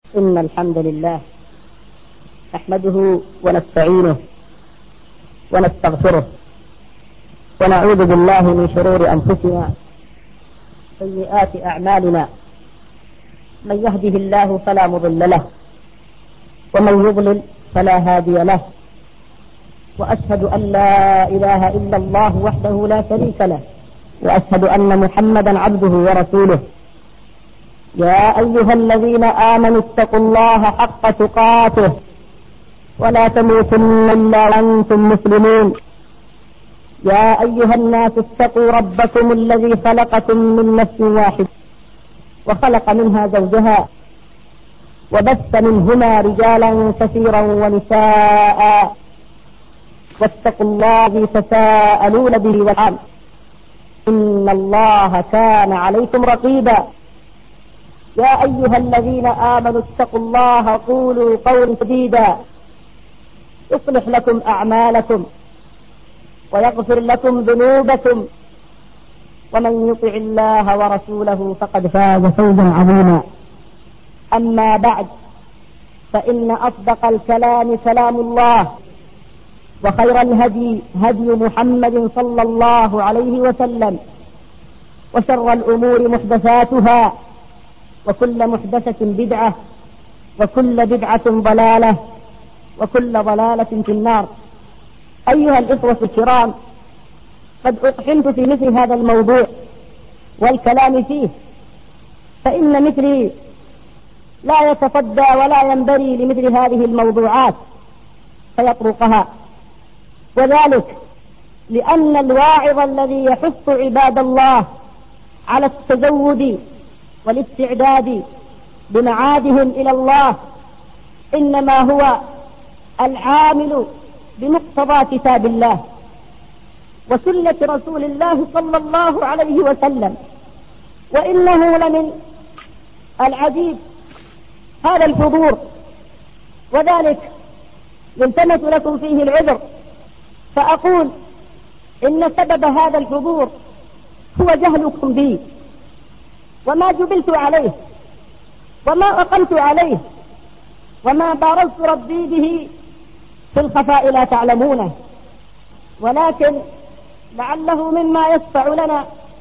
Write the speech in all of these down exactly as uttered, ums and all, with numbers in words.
إن الحمد لله نحمده ونستعينه ونستغفره ونعوذ بالله من شرور أنفسنا سيئات أعمالنا. من يهده الله فلا مضل له ومن يضلل فلا هادي له، وأشهد أن لا إله إلا الله وحده لا شريك له، وأشهد أن محمدا عبده ورسوله. يا أيها الذين آمنوا اتقوا الله حق تقاته ولا تموتن إلا وأنتم مسلمون. يا أيها الناس اتقوا ربكم الذي خلقكم من نفس واحد وخلق منها زوجها وبث منهما رجالا كثيرا ونساء، واتقوا الله الذي تساءلون به والأرحام إن الله كان عليكم رقيبا. يا أيها الذين آمنوا اتقوا الله وقولوا قولا سديدا يصلح لكم أعمالكم ويغفر لكم ذنوبكم، ومن يطع الله ورسوله فقد فاز فوزا عظيما. أما بعد، فإن أصدق الكلام كلام الله، وخير الهدي هدي محمد صلى الله عليه وسلم، وشر الأمور محدثاتها، وكل محدثة بدعة، وكل بدعة ضلالة، وكل ضلالة في النار. أيها الإخوة الكرام، قد أقحمت في مثل هذا الموضوع والكلام فيه، فإن مثلي لا يتصدى ولا ينبري لمثل هذه الموضوعات فيطرقها، وذلك لأن الواعظ الذي يحث عباد الله على التزود والاستعداد بمعادهم إلى الله إنما هو العامل بمقتضى كتاب الله وسنة رسول الله صلى الله عليه وسلم. وإنه لمن العجيب هذا الحضور، وذلك يلتمس لكم فيه العذر، فأقول إن سبب هذا الحضور هو جهلكم بي وما جبلت عليه وما أقمت عليه وما بارزت ربي به في الخفاء لا تعلمونه، ولكن لعله مما يشفع لنا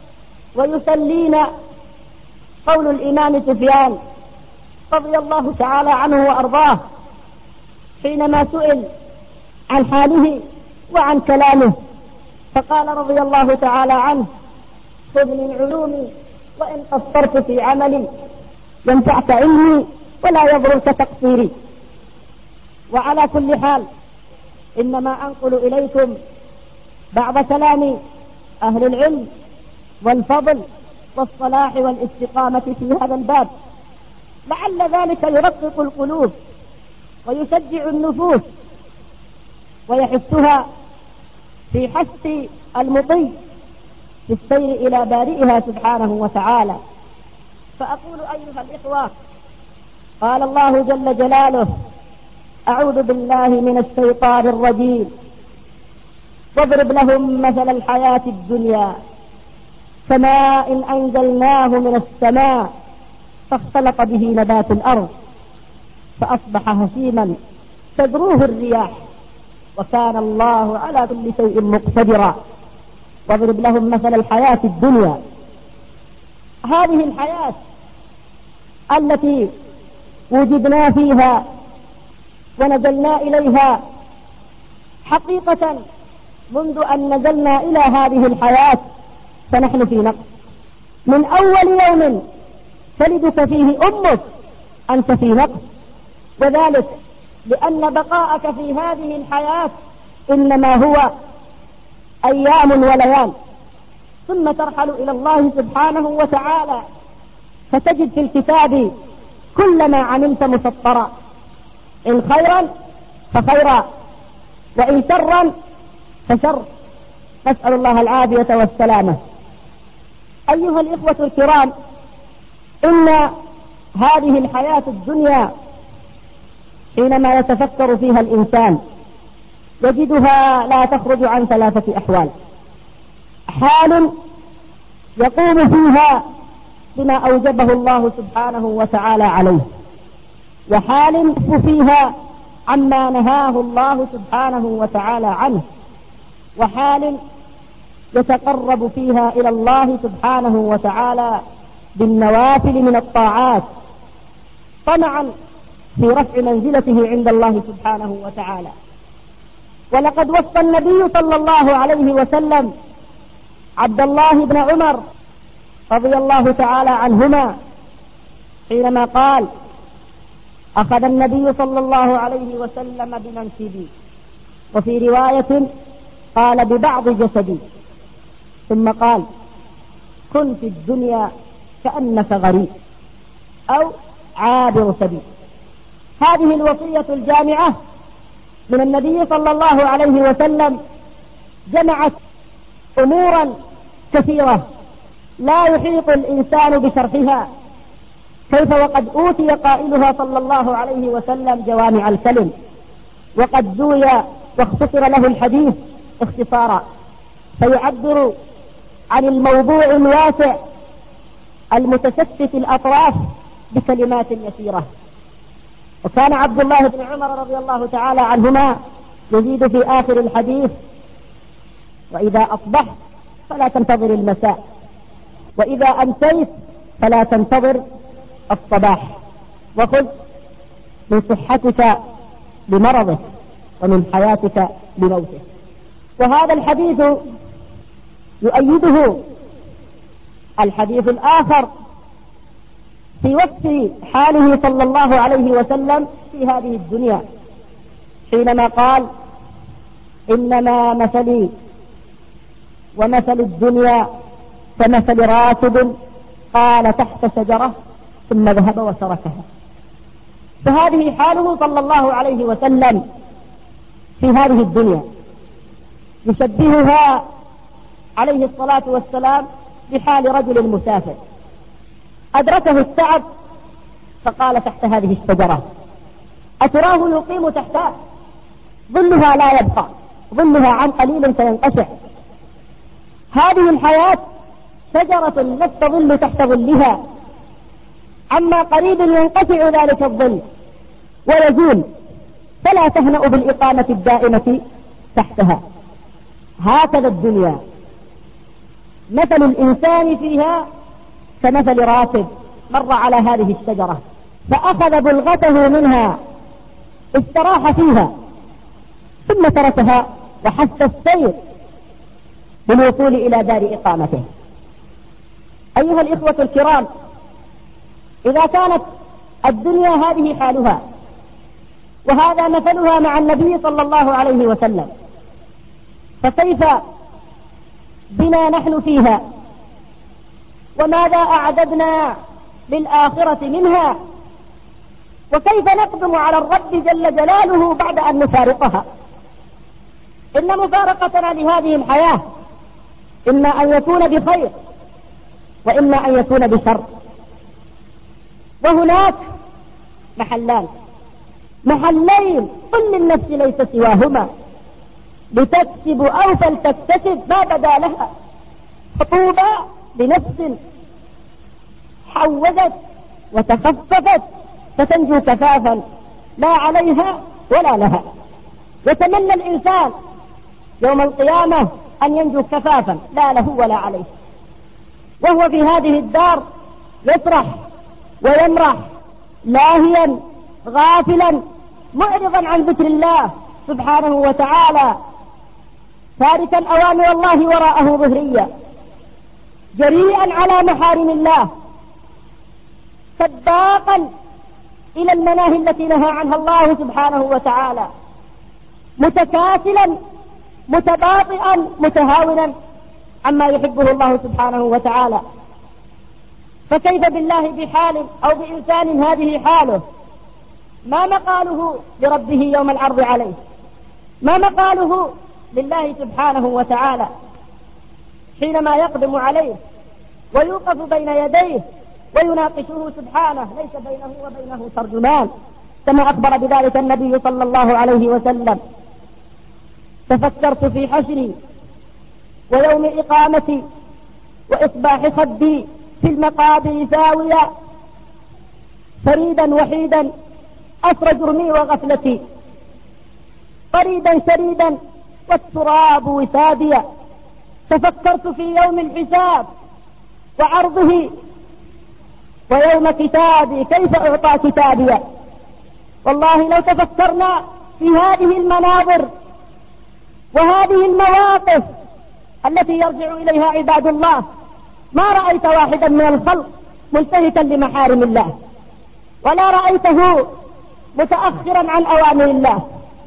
ويسلينا قول الإمام سفيان رضي الله تعالى عنه وأرضاه حينما سئل عن حاله وعن كلامه، فقال رضي الله تعالى عنه: خذ من علومي وإن قصرت في عملي، ينفعك علمي ولا يضرك تقصيري. وعلى كل حال، إنما أنقل إليكم بعض كلام أهل العلم والفضل والصلاح والاستقامة في هذا الباب، لعل ذلك يرقق القلوب ويشجع النفوس ويحثها في حث المطيع في السير إلى بارئها سبحانه وتعالى. فأقول أيها الإخوة، قال الله جل جلاله: أعوذ بالله من الشيطان الرجيم، واضرب لهم مثل الحياة الدنيا كماء أنزلناه من السماء فاختلط به نبات الأرض فأصبح هشيما تذروه الرياح وكان الله على كل شيء مقتدرا. واضرب لهم مثل الحياة الدنيا، هذه الحياة التي وجدنا فيها ونزلنا إليها حقيقة. منذ أن نزلنا إلى هذه الحياة فنحن في نقص، من أول يوم تلدك فيه أمك أنت في نقص، وذلك لأن بقاءك في هذه الحياة إنما هو أيام وليال، ثم ترحل إلى الله سبحانه وتعالى فتجد في الكتاب كل ما عملت مسطرا، إن خيرا فخيرا وإن شرا فشر، نسأل الله العافية والسلامة. أيها الإخوة الكرام، إن هذه الحياة الدنيا حينما يتفكر فيها الإنسان يجدها لا تخرج عن ثلاثة أحوال: حال يقوم فيها بما أوجبه الله سبحانه وتعالى عليه، وحال فيها عما نهاه الله سبحانه وتعالى عنه، وحال يتقرب فيها إلى الله سبحانه وتعالى بالنوافل من الطاعات طمعا في رفع منزلته عند الله سبحانه وتعالى. ولقد وصى النبي صلى الله عليه وسلم عبد الله بن عمر رضي الله تعالى عنهما حينما قال: أخذ النبي صلى الله عليه وسلم بمنكبي، وفي رواية قال ببعض جسدي، ثم قال: كن في الدنيا كأنك غريب أو عابر سبيل. هذه الوصية الجامعة من النبي صلى الله عليه وسلم جمعت أمورا كثيرة لا يحيط الإنسان بشرحها، كيف وقد أوتي قائلها صلى الله عليه وسلم جوامع الكلم، وقد زوي واختصر له الحديث اختصارا، فيعبر عن الموضوع الواسع المتشتت الأطراف بكلمات يسيرة. وكان عبد الله بن عمر رضي الله تعالى عنهما يزيد في آخر الحديث: وإذا أصبحت فلا تنتظر المساء، وإذا أمسيت فلا تنتظر الصباح، وخذ من صحتك بمرضك ومن حياتك بموتك. وهذا الحديث يؤيده الحديث الآخر في وصف حاله صلى الله عليه وسلم في هذه الدنيا، حينما قال: إنما مثلي ومثل الدنيا كمثل راكب قال تحت شجرة ثم ذهب وتركها. فهذه حاله صلى الله عليه وسلم في هذه الدنيا، يشبهها عليه الصلاة والسلام بحال رجل مسافر أدركه التعب فقال تحت هذه الشجرة، أتراه يقيم تحتها؟ ظلها لا يبقى، ظلها عن قليل سينقشع. هذه الحياة شجرة لا تظل تحت ظلها، عما قريب ينقطع ذلك الظل ويزول، فلا تهنأ بالإقامة الدائمة تحتها. هكذا الدنيا، مثل الإنسان فيها كمثل راكب مر على هذه الشجرة فأخذ بلغته منها، استراح فيها ثم تركها وحث السير بالوصول إلى دار إقامته. أيها الإخوة الكرام، إذا كانت الدنيا هذه حالها وهذا مثلها مع النبي صلى الله عليه وسلم، فكيف بنا نحن فيها؟ وماذا أعددنا للآخرة منها؟ وكيف نقدم على الرب جل جلاله بعد أن نفارقها؟ إن مفارقتنا لهذه الحياة إما أن يكون بخير وإما أن يكون بشر. وهناك محلان محلين كل النفس ليس سواهما، لتكسب أو فلتكتسب ما بدا لها، فطوبى لنفس حوزت وتخففت فتنجو كفافا لا عليها ولا لها. يتمنى الإنسان يوم القيامة أن ينجو كفافا لا له ولا عليه، وهو في هذه الدار يسرح ويمرح لاهيا غافلا معرضا عن ذكر الله سبحانه وتعالى، تاركا أوامر الله وراءه ظهريا، جريئا على محارم الله، سباقا إلى المناهي التي نهى عنها الله سبحانه وتعالى، متكاسلا متباطئا متهاونا عما يحبه الله سبحانه وتعالى. فكيف بالله بحال أو بإنسان هذه حاله؟ ما مقاله لربه يوم العرض عليه؟ ما مقاله لله سبحانه وتعالى حينما يقدم عليه ويوقف بين يديه ويناقشه سبحانه، ليس بينه وبينه ترجمان، كما أخبر بذلك النبي صلى الله عليه وسلم: تفكرت في حشري ويوم إقامتي وإصباح خدي في المقابر ساويا، فريدا وحيدا أسر جرمي وغفلتي طريدا شريدا والتراب وساديا. تفكرت في يوم الحساب وعرضه ويوم كتابي كيف أعطى كتابي. والله لو تفكرنا في هذه المناظر وهذه المواقف التي يرجع إليها عباد الله ما رأيت واحدا من الخلق ملتهكا لمحارم الله، ولا رأيته متأخرا عن أوامر الله،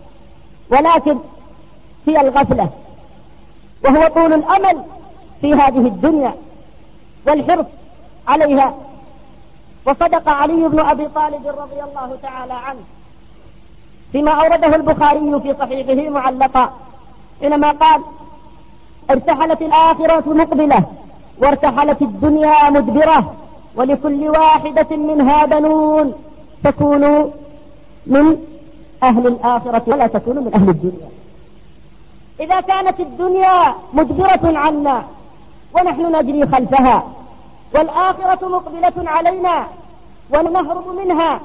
ولكن هي الغفلة وهو طول الأمل في هذه الدنيا والحرص عليها. وصدق علي بن أبي طالب رضي الله تعالى عنه فيما أورده البخاري في صحيحه معلقا حينما قال: ارتحلت الآخرة مقبلة وارتحلت الدنيا مدبرة، ولكل واحدة منها بنون، تكونوا من أهل الآخرة ولا تكونوا من أهل الدنيا. إذا كانت الدنيا مدبرة عنا ونحن نجري خلفها، والآخرة مقبلة علينا ونهرب منها،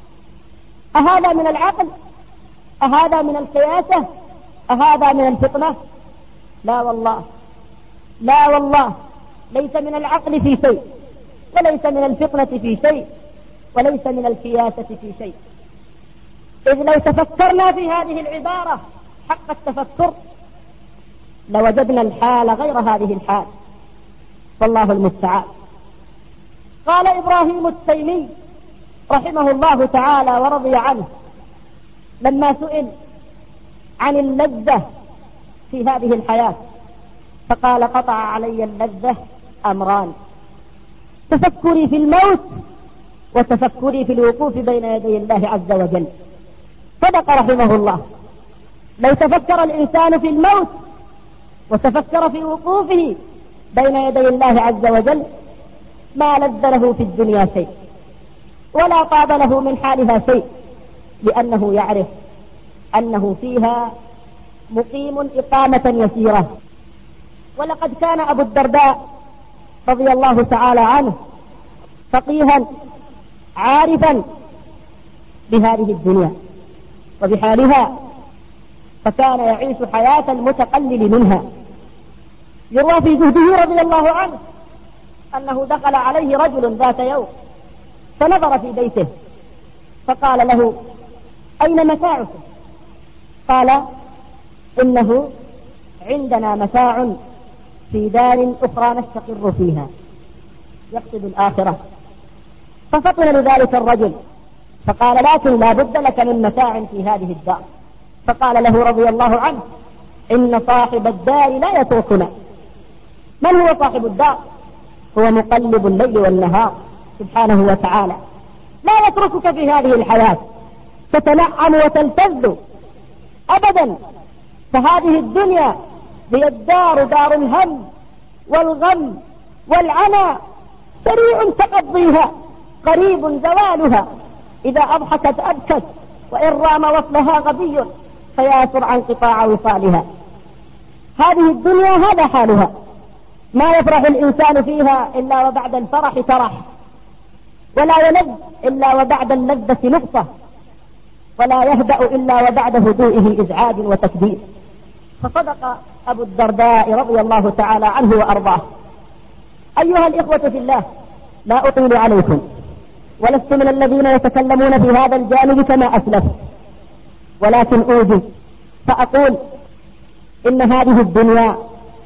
أهذا من العقل؟ أهذا من القياسة؟ أهذا من الفطنة؟ لا والله، لا والله، ليس من العقل في شيء، وليس من الفطنة في شيء، وليس من القياسة في شيء. إذ لو تفكرنا في هذه العبارة حق التفكر لوجدنا الحال غير هذه الحال، والله المستعان. قال إبراهيم التيمي رحمه الله تعالى ورضي عنه لما سئل عن اللذة في هذه الحياة فقال: قطع علي اللذة أمران، تفكري في الموت وتفكري في الوقوف بين يدي الله عز وجل. صدق رحمه الله، لو تفكر الإنسان في الموت وتفكر في وقوفه بين يدي الله عز وجل ما لذ له في الدنيا شيء ولا طاب له من حالها شيء، لأنه يعرف أنه فيها مقيم إقامة يسيرة. ولقد كان أبو الدرداء رضي الله تعالى عنه فقيها عارفا بهذه الدنيا وبحالها، فكان يعيش حياة المتقلل منها. يروى في زهده رضي الله عنه أنه دخل عليه رجل ذات يوم فنظر في بيته فقال له: أين متاعك؟ قال: إنه عندنا متاع في دار أخرى نستقر فيها، يقصد الآخرة. ففطن لذلك الرجل فقال: لكن لا بد لك من متاع في هذه الدار. فقال له رضي الله عنه: إن صاحب الدار لا يتركنا. من هو صاحب الدار؟ هو مقلب الليل والنهار سبحانه وتعالى، لا يتركك في هذه الحياة تتنعم وتلتذ أبدا. فهذه الدنيا هي الدار، دار الهم والغم والعنى، سريع تقضيها قريب زوالها، إذا أضحكت أبكت وإن رام وصلها غبي فياسر عن قطاع وصالها. هذه الدنيا هذا حالها، ما يفرح الإنسان فيها إلا وبعد الفرح ترح، ولا يلذ إلا وبعد اللذة نقصة، ولا يهدأ إلا وبعد هدوئه إزعاج وتكدير. فصدق أبو الدرداء رضي الله تعالى عنه وأرضاه. أيها الإخوة في الله، لا أطيل عليكم، ولست من الذين يتكلمون في هذا الجانب كما أسلف، ولكن أوجز فأقول إن هذه الدنيا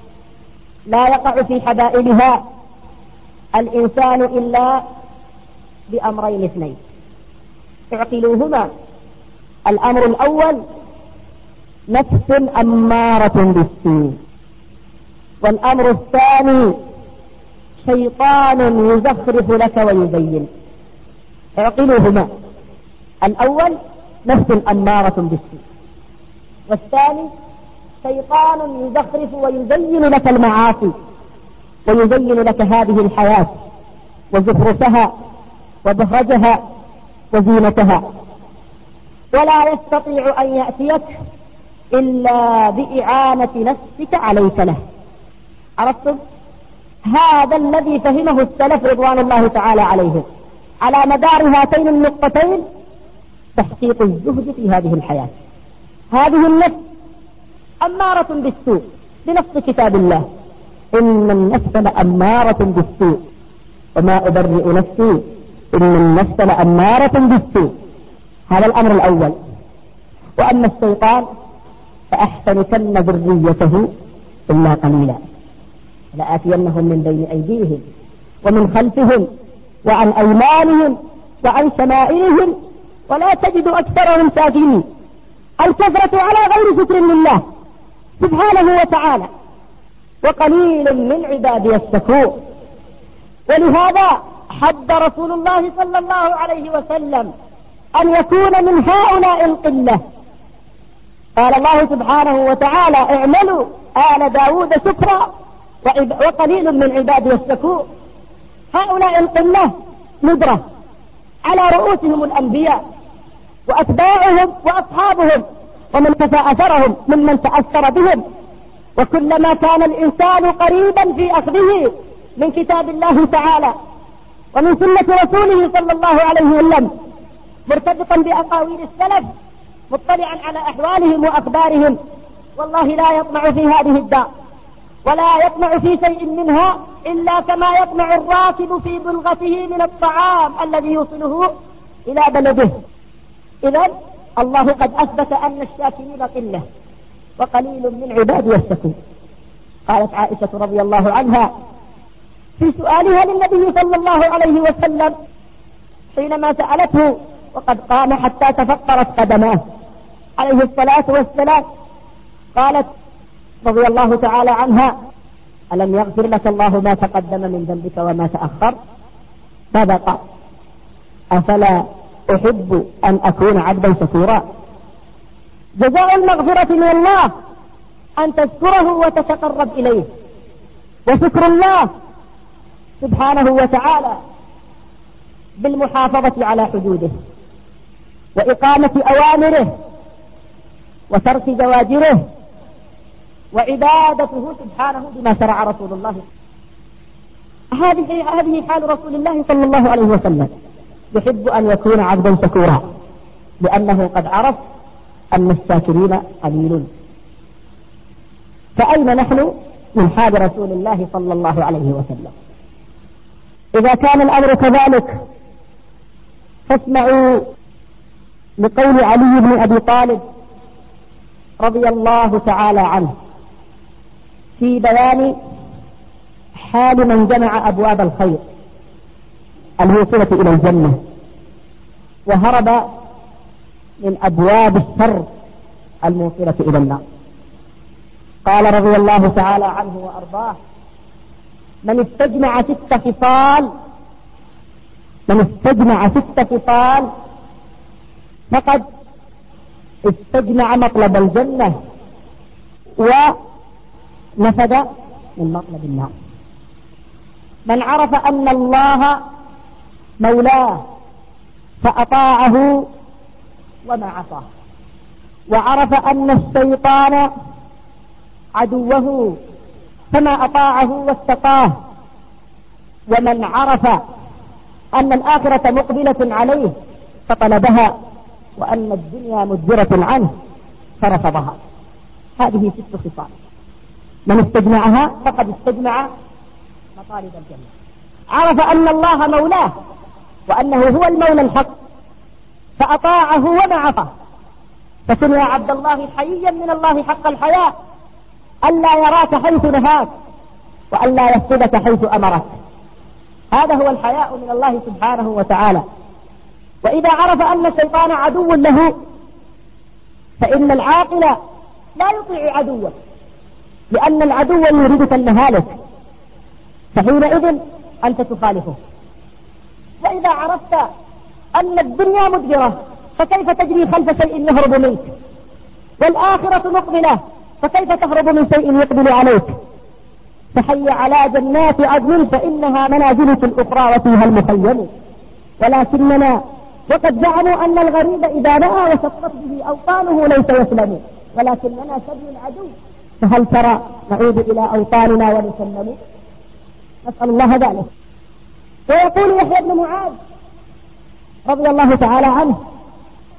لا يقع في حبائلها الإنسان إلا بأمرين اثنين اعقلوهما. الأمر الأول نفس أمارة بالسوء، والأمر الثاني شيطان يزخرف لك ويزين. اعقلوهما، الأول نفس أمارة بالسوء، والثاني شيطان يزخرف ويزين لك المعاصي ويزين لك هذه الحياة وزخرفها وبهجها وزينتها، ولا يستطيع أن يأتيك إلا بإعانة نفسك عليك له. عرفتم؟ هذا الذي فهمه السلف رضوان الله تعالى عليهم على مدار هاتين النقطتين تحقيق الزهد في هذه الحياة. هذه النفس أمارة بالسوء بنص كتاب الله: إن النفس لأمارة بالسوء وما أبرئ نفسي إن النفس لأمارة بالسوء. هذا الأمر الأول. وأما الشيطان فأحسنكن ذريته إلا قليلا لآتينهم من بين أيديهم ومن خلفهم وعن أيمانهم وعن شمائلهم ولا تجد أكثرهم شاكرين. الكثرة على غير ذكر لله سبحانه وتعالى، وقليل من عبادي الشكور. ولهذا حد رسول الله صلى الله عليه وسلم أن يكون من هؤلاء القلة. قال الله سبحانه وتعالى: اعملوا آل داود شكرا وقليل من عبادي الشكور. هؤلاء القلة ندرة على رؤوسهم الأنبياء وأتباعهم وأصحابهم ومن كفى أثرهم ممن تأثر بهم. وكلما كان الإنسان قريبا في أخذه من كتاب الله تعالى ومن سنة رسوله صلى الله عليه وسلم، مرتبطا بأقاويل السلف، مطلعا على أحوالهم وأخبارهم، والله لا يطمع في هذه الدار ولا يطمع في شيء منها إلا كما يطمع الراكب في بلغته من الطعام الذي يوصله إلى بلده. إذن الله قد أثبت أن الشاكرين قلة وقليل من عبادي الشكور. قالت عائشة رضي الله عنها في سؤالها للنبي صلى الله عليه وسلم حينما سألته وقد قام حتى تفطرت قدماه عليه الصلاة والسلام، قالت رضي الله تعالى عنها: ألم يغفر لك الله ما تقدم من ذنبك وما تأخر؟ ماذا قال؟ أفلا أحب أن أكون عبدا شكورا. جزاء المغفرة من الله أن تذكره وتتقرب إليه، وشكر الله سبحانه وتعالى بالمحافظة على حدوده وإقامة أوامره وترك زواجره وعبادته سبحانه بما شرع رسول الله. هذه هذه حال رسول الله صلى الله عليه وسلم، يحب أن يكون عبدا شكورا لأنه قد عرف أن الشاكرين قليلون. فأين نحن من حال رسول الله صلى الله عليه وسلم؟ إذا كان الأمر كذلك فاسمعوا لقول علي بن أبي طالب رضي الله تعالى عنه في بيان حال من جمع أبواب الخير الموصلة إلى الجنة وهرب من أبواب الشر الموصلة إلى النار. قال رضي الله تعالى عنه وأرضاه: من استجمع ست خصال من استجمع ست خصال فقد استجمع مطلب الجنة ونفذ من مطلب النار. من عرف أن الله مولاه فأطاعه وما عصاه، وعرف أن الشيطان عدوه فما أطاعه واتقاه، ومن عرف أن الآخرة مقبلة عليه فطلبها وأن الدنيا مدبرة عنه فرفضها. هذه ست خصال من استجمعها فقد استجمع مطالب الجنة. عرف أن الله مولاه وأنه هو المولى الحق فأطاعه وما عصاه، فكن يا عبد الله حييا من الله حق الحياة ألا يراك حيث نهاك وألا يفقدك حيث أمرك. هذا هو الحياء من الله سبحانه وتعالى. وإذا عرف أن الشيطان عدو له فإن العاقل لا يطيع عدوه، لأن العدو يريدك المهالك، فحينئذ أنت تخالفه. وإذا عرفت أن الدنيا مدبرة فكيف تجري خلف شيء يهرب منك، والآخرة مقبلة فكيف تهرب من شيء يقبل عليك؟ فحي على جنات عدن فإنها منازلك الأخرى وفيها المخيم. ولكننا وقد زعموا أن الغريب إذا نأى وشقت به أوطانه ليس يسلم، ولكننا سبي العدو، فهل ترى نعود إلى أوطاننا ونسلم؟ نسأل الله ذلك. ويقول يحيى بن معاذ رضي الله تعالى عنه: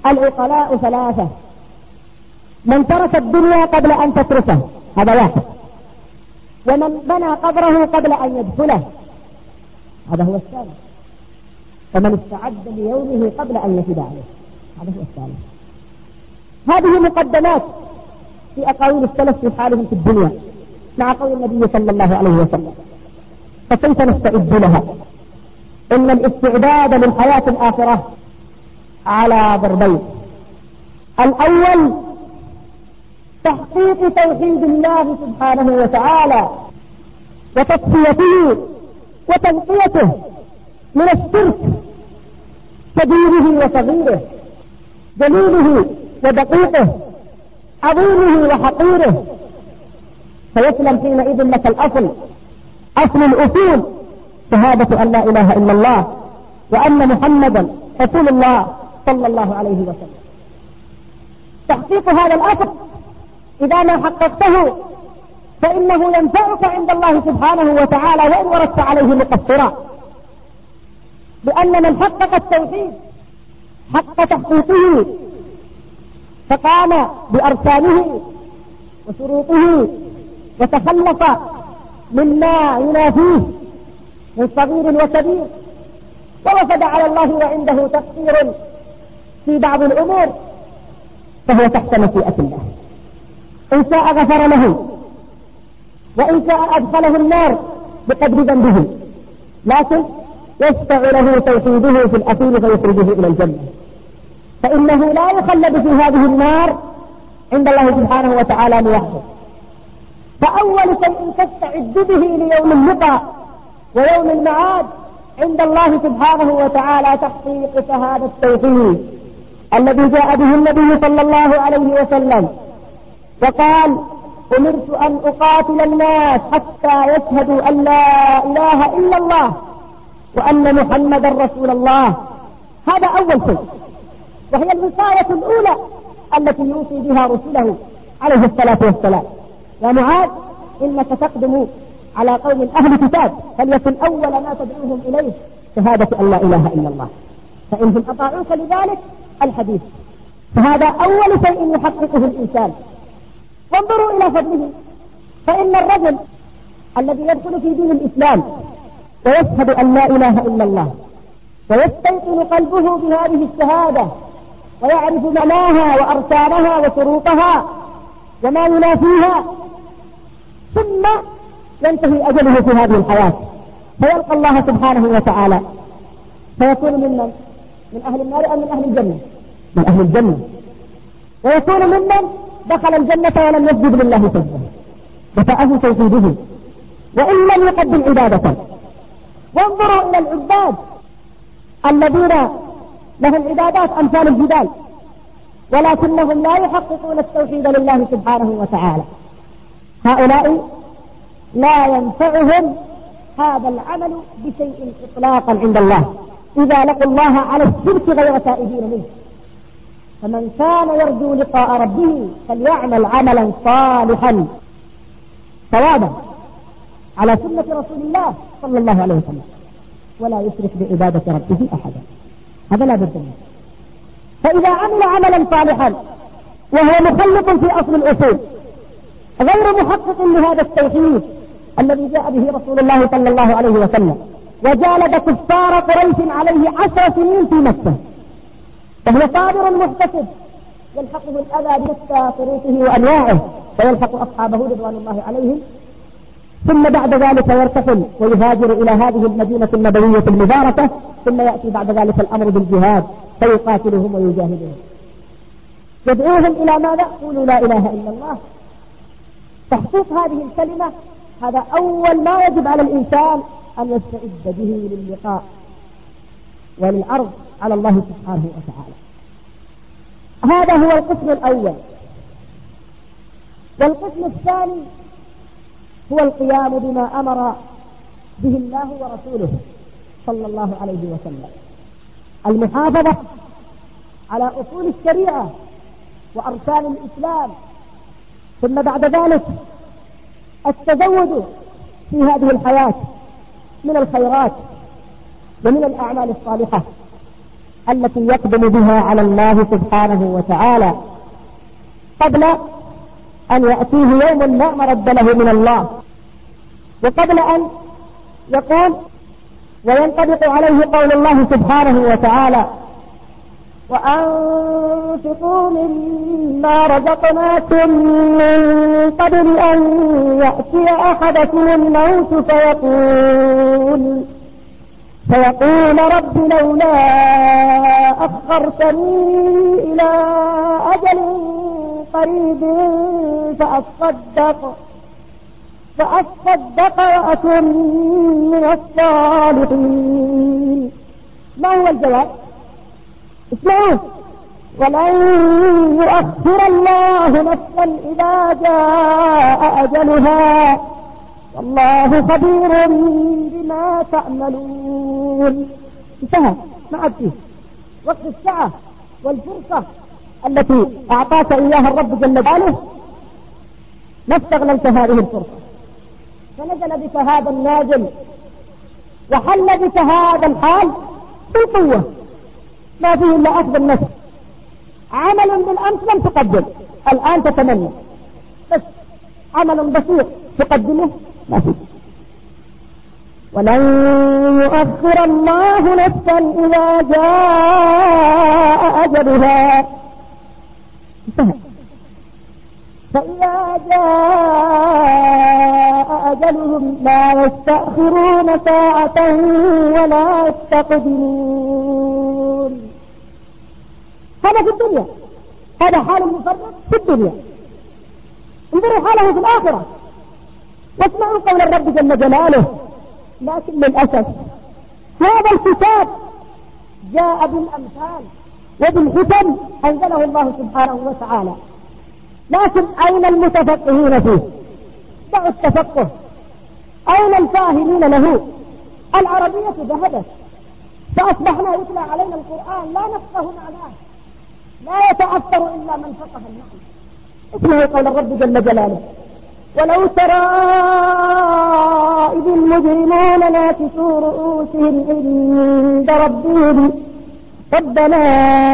العقلاء ثلاثة: من ترك الدنيا قبل أن تتركه، هذا واحد. ومن بنى قبره قبل أن يدخله، هذا هو الثالث. ومن استعد ليومه قبل أن يفد عليه، هذا هو الثالث. هذه مقدمات في أقاويل السلف في حالهم في الدنيا مع قول النبي صلى الله عليه وسلم. فكيف نستعد لها؟ إن الاستعداد للحياة الآخرة على ضربين: الأول تحقيق توحيد الله سبحانه وتعالى وتصفيته وتنقيته من الشرك كبيره وصغيره، جليله ودقيقه، عظيمه وحقيره، فيسلم حينئذ لك الأصل، أصل الأصول، شهادة أن لا إله إلا الله وأن محمدا رسول الله صلى الله عليه وسلم. تحقيق هذا الأصل إذا ما حققته فإنه ينفعك عند الله سبحانه وتعالى وإن وردت عليه مقصرا، لأن من حقق التوحيد حق تحقيقه فقام بأركانه وشروطه وتخلص مما ينافيه من صغير وكبير، ووفد على الله وعنده تقصير في بعض الأمور فهو تحت مشيئة الله، إن شاء غفر له وإن شاء أدخله النار بقدر ذنبه، لكن يشفع له توحيده في الأخير فيخرجه إلى الجنة، فإنه لا يخلد في هذه النار عند الله سبحانه وتعالى لوحده. فأول شيء تستعد به ليوم اللقاء ويوم المعاد عند الله سبحانه وتعالى تحقيق شهادة التوحيد الذي جاء به النبي صلى الله عليه وسلم وقال: أمرت أن أقاتل الناس حتى يشهدوا أن لا إله إلا الله وأن محمدا رسول الله. هذا أول شيء، وهي الوصاية الأولى التي يوصي بها رسله عليه الصلاة والسلام. يا معاذ إنك تقدم على قوم أهل كتاب، فليكن أول ما تدعوهم إليه شهادة أن لا إله إلا الله، فإنهم أطاعوك لذلك الحديث. فهذا أول شيء يحققه الإنسان. وانظروا إلى فضله، فإن الرجل الذي يدخل في دين الإسلام ويشهد أن لا إله إلا الله ويستيقن قلبه بهذه الشهادة ويعرف معناها وأركانها وشروطها وما ينافيها، ثم ينتهي أجله في هذه الحياة فيلقى الله سبحانه وتعالى، فيكون ممن من أهل النار أم من أهل الجنة؟ من أهل الجنة. ويكون ممن دخل الجنة ولم يسجد لله سجدا دفعه توحيده وإن لم يقدم عبادة. وانظروا إلى العباد الذين لهم عبادات أمثال الجبال ولكنهم لا يحققون التوحيد لله سبحانه وتعالى، هؤلاء لا ينفعهم هذا العمل بشيء إطلاقا عند الله إذا لقوا الله على الشرك غير تائبين منه. فمن كان يرجو لقاء ربه فليعمل عملا صالحا صوابا على سنة رسول الله صلى الله عليه وسلم ولا يشرك بعبادة ربه أحدا. هذا لا بد منه. فإذا عمل عملا صالحا وهو مخلط في أصل الأصول غير محقق لهذا التوحيد الذي جاء به رسول الله صلى الله عليه وسلم وجالد كفار قريش عليه عشر سنين في مكة، فهو صابر محتسب يلحقه الأذى بشتى طريقه وأنواعه ويلحق أصحابه رضوان الله عليهم، ثم بعد ذلك يرتحل ويهاجر إلى هذه المدينة النبوية المباركة، ثم يأتي بعد ذلك الأمر بالجهاد فيقاتلهم ويجاهدهم. يدعوهم إلى ماذا؟ قولوا لا إله إلا الله. تحقيق هذه الكلمة هذا أول ما يجب على الإنسان أن يستعد به للقاء وللعرض على الله سبحانه وتعالى. هذا هو القسم الأول. والقسم الثاني هو القيام بما أمر به الله ورسوله صلى الله عليه وسلم، المحافظة على أصول الشريعة وأركان الإسلام، ثم بعد ذلك التزود في هذه الحياة من الخيرات ومن الأعمال الصالحة التي يقدم بها على الله سبحانه وتعالى قبل أن يأتيه يوم لا مرد له من الله، وقبل أن يقول وينطبق عليه قول الله سبحانه وتعالى: وأنفقوا مما رزقناكم من قبل أن يأتي أحدكم الموت فيقول فيقول رب لولا أخرتني إلى أجل قريب فأصدق فأصدق وأكن من الصالحين. ما هو الجواب؟ اسمعوا: ولن يؤخر الله نفسا إذا جاء أجلها والله خبير بما تعملون. انتهى، ما عاد فيه وقت الساعة والفرصة التي أعطاك إياها الرب جل جلاله ما استغللت هذه الفرصة، فنزل بك هذا النازل وحل بك هذا الحال بالقوة، ما فيه إلا أخذ النفس. عمل بالأمس لم تقدم، الآن تتمنى، بس عمل بسيط تقدمه ما فيه. ولن يؤخر الله نفسا إذا جاء أجلها. انتهى. فإذا جاء أجلهم لا يستأخرون ساعة ولا يستقدمون. هذا في الدنيا، هذا حال المفرط في الدنيا. انظروا حاله في الآخرة واسمعوا قول الرب جل جلاله: لكن للأسف هذا الكتاب جاء بالأمثال وبالحكم أنزله الله سبحانه وتعالى، لكن أين المتفقهين فيه؟ دعوا التفقه، أين الفاهمين له؟ العربية ذهبت، فأصبحنا يتلى علينا القرآن لا نفقه معناه، لا يتأثر إلا من فقه المعنى. اسمعوا قول الرب جل جلاله: ولو ترى إذ المجرمون ناكسوا رؤوسهم عند ربهم ربنا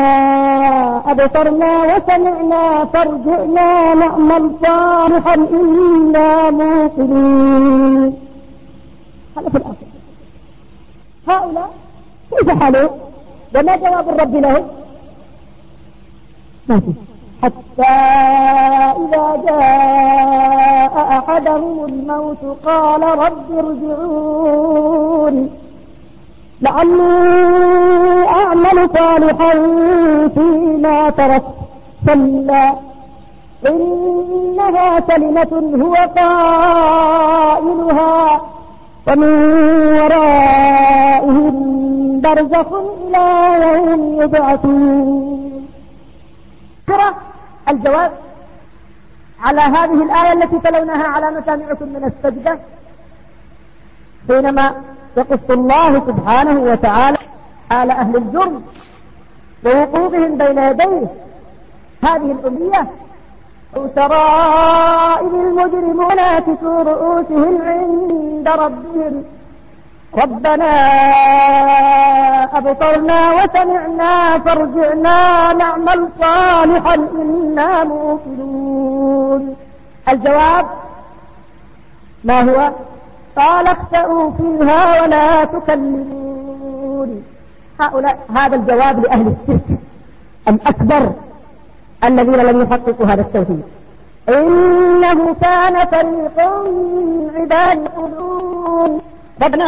أبصرنا وسمعنا فارجعنا نعمل صالحا إنا موقنون. هذا في الآخر. هؤلاء كيف حالهم؟ وما جواب الرب لهم؟ ما فيه. حتى إذا جاء أحدهم الموت قال رب ارجعون لعلي أعمل صالحا فيما تركت كلا إنها كلمة هو قائلها ومن ورائهم برزخ إلى يوم يبعثون. ترى الجواب على هذه الآية التي تلوناها على مسامعكم من السجدة حينما يقص الله سبحانه وتعالى على أهل الجرم ووقوفهم بين يديه هذه الأمية: وترى إذ المجرمون ناكسوا رؤوسهم عند ربهم ربنا أبصرنا وسمعنا فارجعنا نعمل صالحا إنا موقنون. الجواب ما هو؟ قال اخسئوا فيها ولا تكلمون. هؤلاء هذا الجواب لأهل الشرك الأكبر الذين لم يحققوا هذا التوحيد. إنه كان فريق من عبادي يقولون ربنا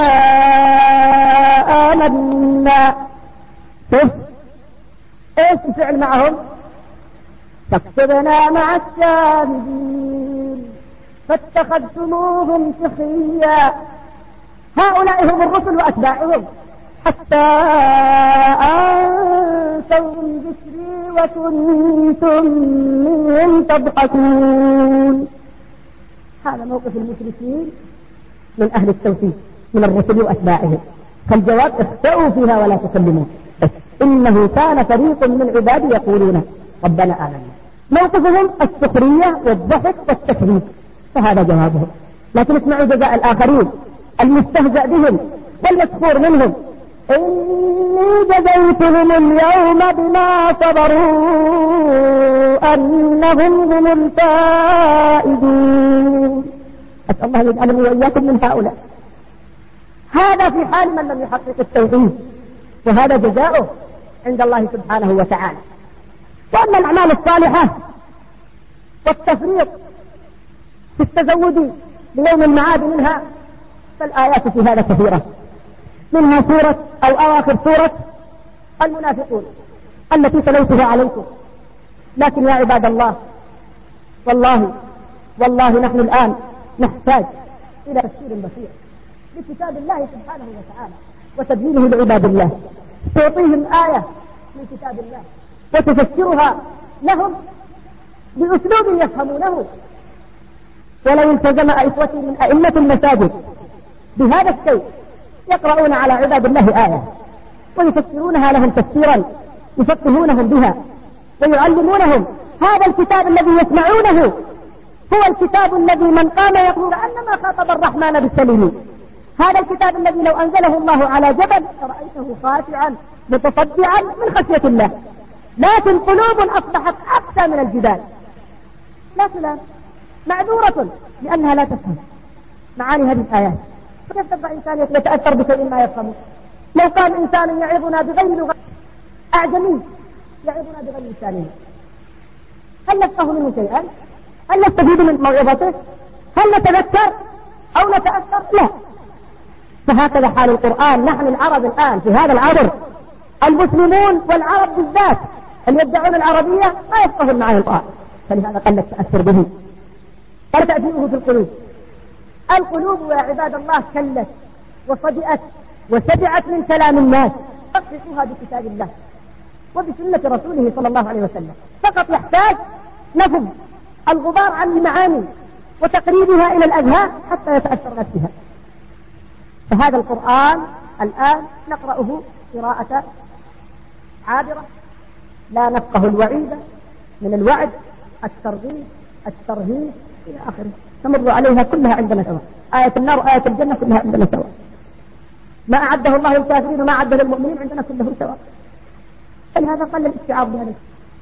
آمنا. شوف ايش الفعل معهم؟ فاكتبنا مع الشاهدين فاتخذتموهم سخريا. هؤلاء هم الرسل وأتباعهم حتى أنسوهم ذكري وكنتم منهم تضحكون. هذا موقف المشركين من أهل التوحيد من الرسل وأتباعهم. فالجواب اخسئوا فيها ولا تكلمون. إنه كان فريق من عبادي يقولون ربنا آمنا. موقفهم السخرية والضحك والتكذيب، فهذا جوابهم. لكن اسمعوا جزاء الآخرين المستهزأ بهم والمسخور منهم. إني جزيتهم اليوم بما صبروا أنهم هم الفائزون. أسأل الله يجعلني وإياكم من هؤلاء. هذا في حال من لم يحقق التوحيد، وهذا جزاؤه عند الله سبحانه وتعالى. وأما الأعمال الصالحة والتفريط في التزود بيوم المعاد منها فالآيات في هذا كثيرة، منها سورة أو أواخر سورة المنافقون التي تلوتها عليكم. لكن يا عباد الله، والله والله نحن الآن نحتاج إلى تفسير بصير لكتاب الله سبحانه وتعالى وتبيينه لعباد الله، تعطيهم آية من كتاب الله وتفسرها لهم بأسلوب يفهمونه. ولو التزم إخوتي من أئمة المساجد بهذا الشيء يقرؤون على عباد الله آية ويفسرونها لهم تفسيرا يفقهونهم بها ويعلمونهم هذا الكتاب الذي يسمعونه هو الكتاب الذي من قام يقول أنما خاطب الرحمن بالسليم. هذا الكتاب الذي لو أنزله الله على جبل رأيته خاشعا متصدعا من خشية الله، لكن قلوب أصبحت أقسى من الجبال، لا تلام، معذورة لأنها لا تفهم معاني هذه الآيات. فكيف تبقى إنسان يتأثر بشيء ما يفهمه؟ لو قال إنسان يعظنا بغير لغة أعجمي يعظنا بغير لسانه، هل نفقه منه شيئا؟ هل نستفيد من موعظته؟ هل نتذكر أو نتأثر؟ لا. فهكذا حال القرآن. نحن العرب الآن في هذا العصر، المسلمون والعرب بالذات اللي يدعون العربية ما يفقهون معه القرآن، فلهذا قل التأثر به، قل تأثيره في القلوب. القلوب يا عباد الله كلت وصدئت وسبعت من كلام الناس، فاقرئوها بكتاب الله وبسنة رسوله صلى الله عليه وسلم. فقط يحتاج نفض الغبار عن المعاني وتقريبها إلى الأذهان حتى يتأثر نفسها. فهذا القرآن الآن نقرأه قراءة عابرة، لا نفقه الوعيد من الوعد، الترغيب، الترهيب إلى آخره، نمر عليها كلها عندنا سواء. آية النار وآية الجنة كلها عندنا سواء. ما أعده الله للكافرين وما أعده للمؤمنين عندنا كله سواء. فلهذا قل الاستيعاب بهذا.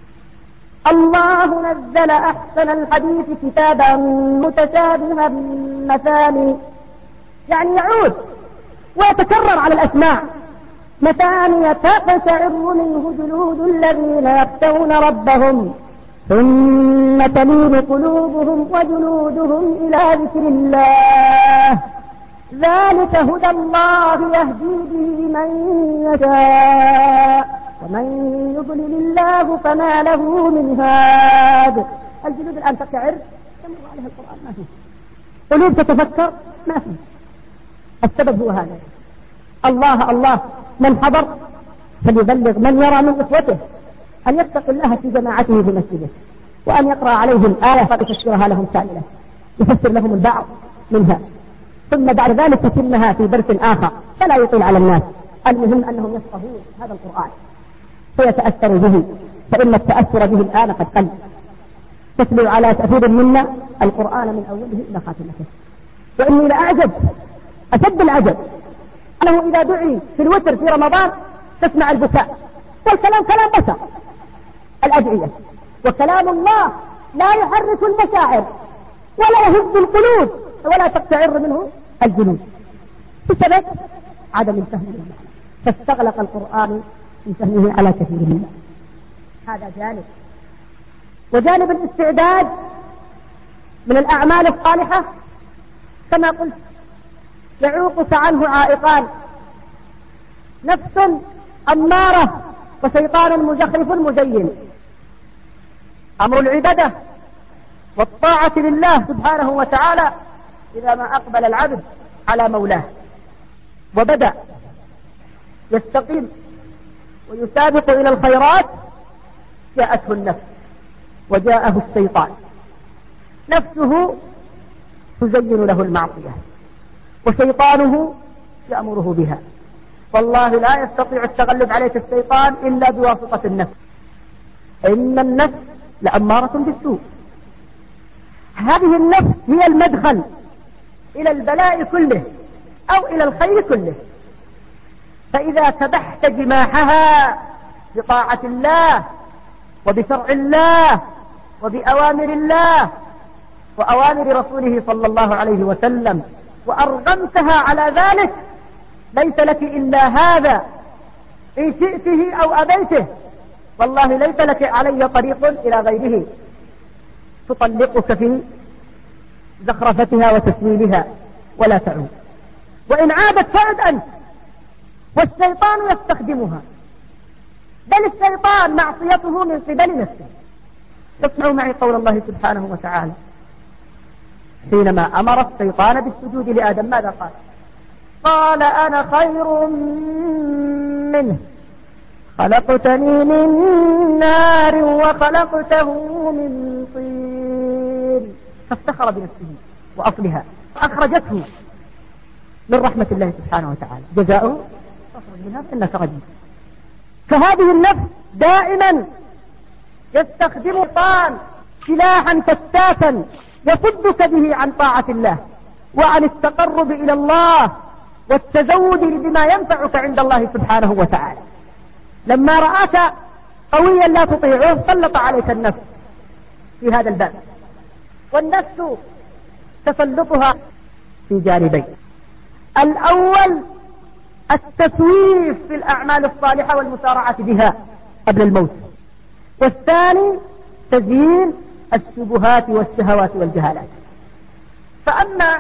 الله نزل أحسن الحديث كتابا متشابها مثاني، يعني يعود ويتكرر على الأسماع، مثاني تقشعر منه جلود الذين يخشون ربهم ثم تلين قلوبهم وجلودهم إلى ذكر الله، ذلك هدى الله يهدي به من يشاء ومن يضلل الله فما له من هاد. الجلود الآن تقشعر تمر عليها القرآن ما فيه، قلوب تتفكر ما فيه. السبب هو هذا. الله الله من حضر فليبلغ من يرى من إخوته أن يتقي الله في جماعته في مسجده، وأن يقرأ عليهم آية فيفسرها لهم كاملة، يفسر لهم البعض منها، ثم بعد ذلك يتمها في درس آخر فلا يطيل على الناس. المهم أنهم يفقهون هذا القرآن فيتأثروا به، فإن التأثر به الآن قد قل. تتلو على كثير منا القرآن من أوله إلى خاتمته، وإني لأعجب أشد العجب أنه إذا دعي في الوتر في رمضان تسمع البكاء والكلام كلام بشر الأدعية، وكلام الله لا يحرك المشاعر ولا يهز القلوب ولا تقشعر منه الجلود، بسبب عدم الفهم لله، فاستغلق القرآن من فهمه على كثير منه. هذا جانب. وجانب الاستعداد من الأعمال الصالحة كما قلت يعوقك عنه عائقان: نفس أمارة وشيطان مزخرف مزين. أمر العبادة والطاعة لله سبحانه وتعالى إذا ما أقبل العبد على مولاه وبدأ يستقيم ويسابق إلى الخيرات جاءته النفس وجاءه الشيطان. نفسه تزين له المعصية وشيطانه يأمره بها، والله لا يستطيع التغلب عليك الشيطان إلا بواسطة النفس، إن النفس لأمارة بالسوء. هذه النفس هي المدخل إلى البلاء كله أو إلى الخير كله. فإذا كبحت جماحها بطاعة الله وبشرع الله وبأوامر الله وأوامر رسوله صلى الله عليه وسلم وأرغمتها على ذلك، ليس لك إلا هذا إن شئته أو أبيته، والله ليس لك علي طريق إلى غيره، تطلقك في زخرفتها وتسويلها ولا تعود، وإن عادت فعد أنت، والشيطان يستخدمها، بل الشيطان معصيته من قبل نفسه. اسمعوا معي قول الله سبحانه وتعالى حينما أمر الشيطان بالسجود لآدم، ماذا قال؟ قال أنا خير منه خلقتني من نار وخلقته من طين، فافتخر بنفسه وأصلها فأخرجته من رحمة الله سبحانه وتعالى، جزاؤه فاخرج منها فإنك رجيم. فهذه النفس دائما يستخدم الشيطان سلاحا فتاتا يصدك به عن طاعة الله وعن التقرب إلى الله والتزود بما ينفعك عند الله سبحانه وتعالى. لما رآك قويا لا تطيعه سلط عليك النفس في هذا الباب، والنفس تسلطها في جانبين: الأول التسويف في الأعمال الصالحة والمسارعة بها قبل الموت، والثاني تزيين الشبهات والشهوات والجهالات. فأما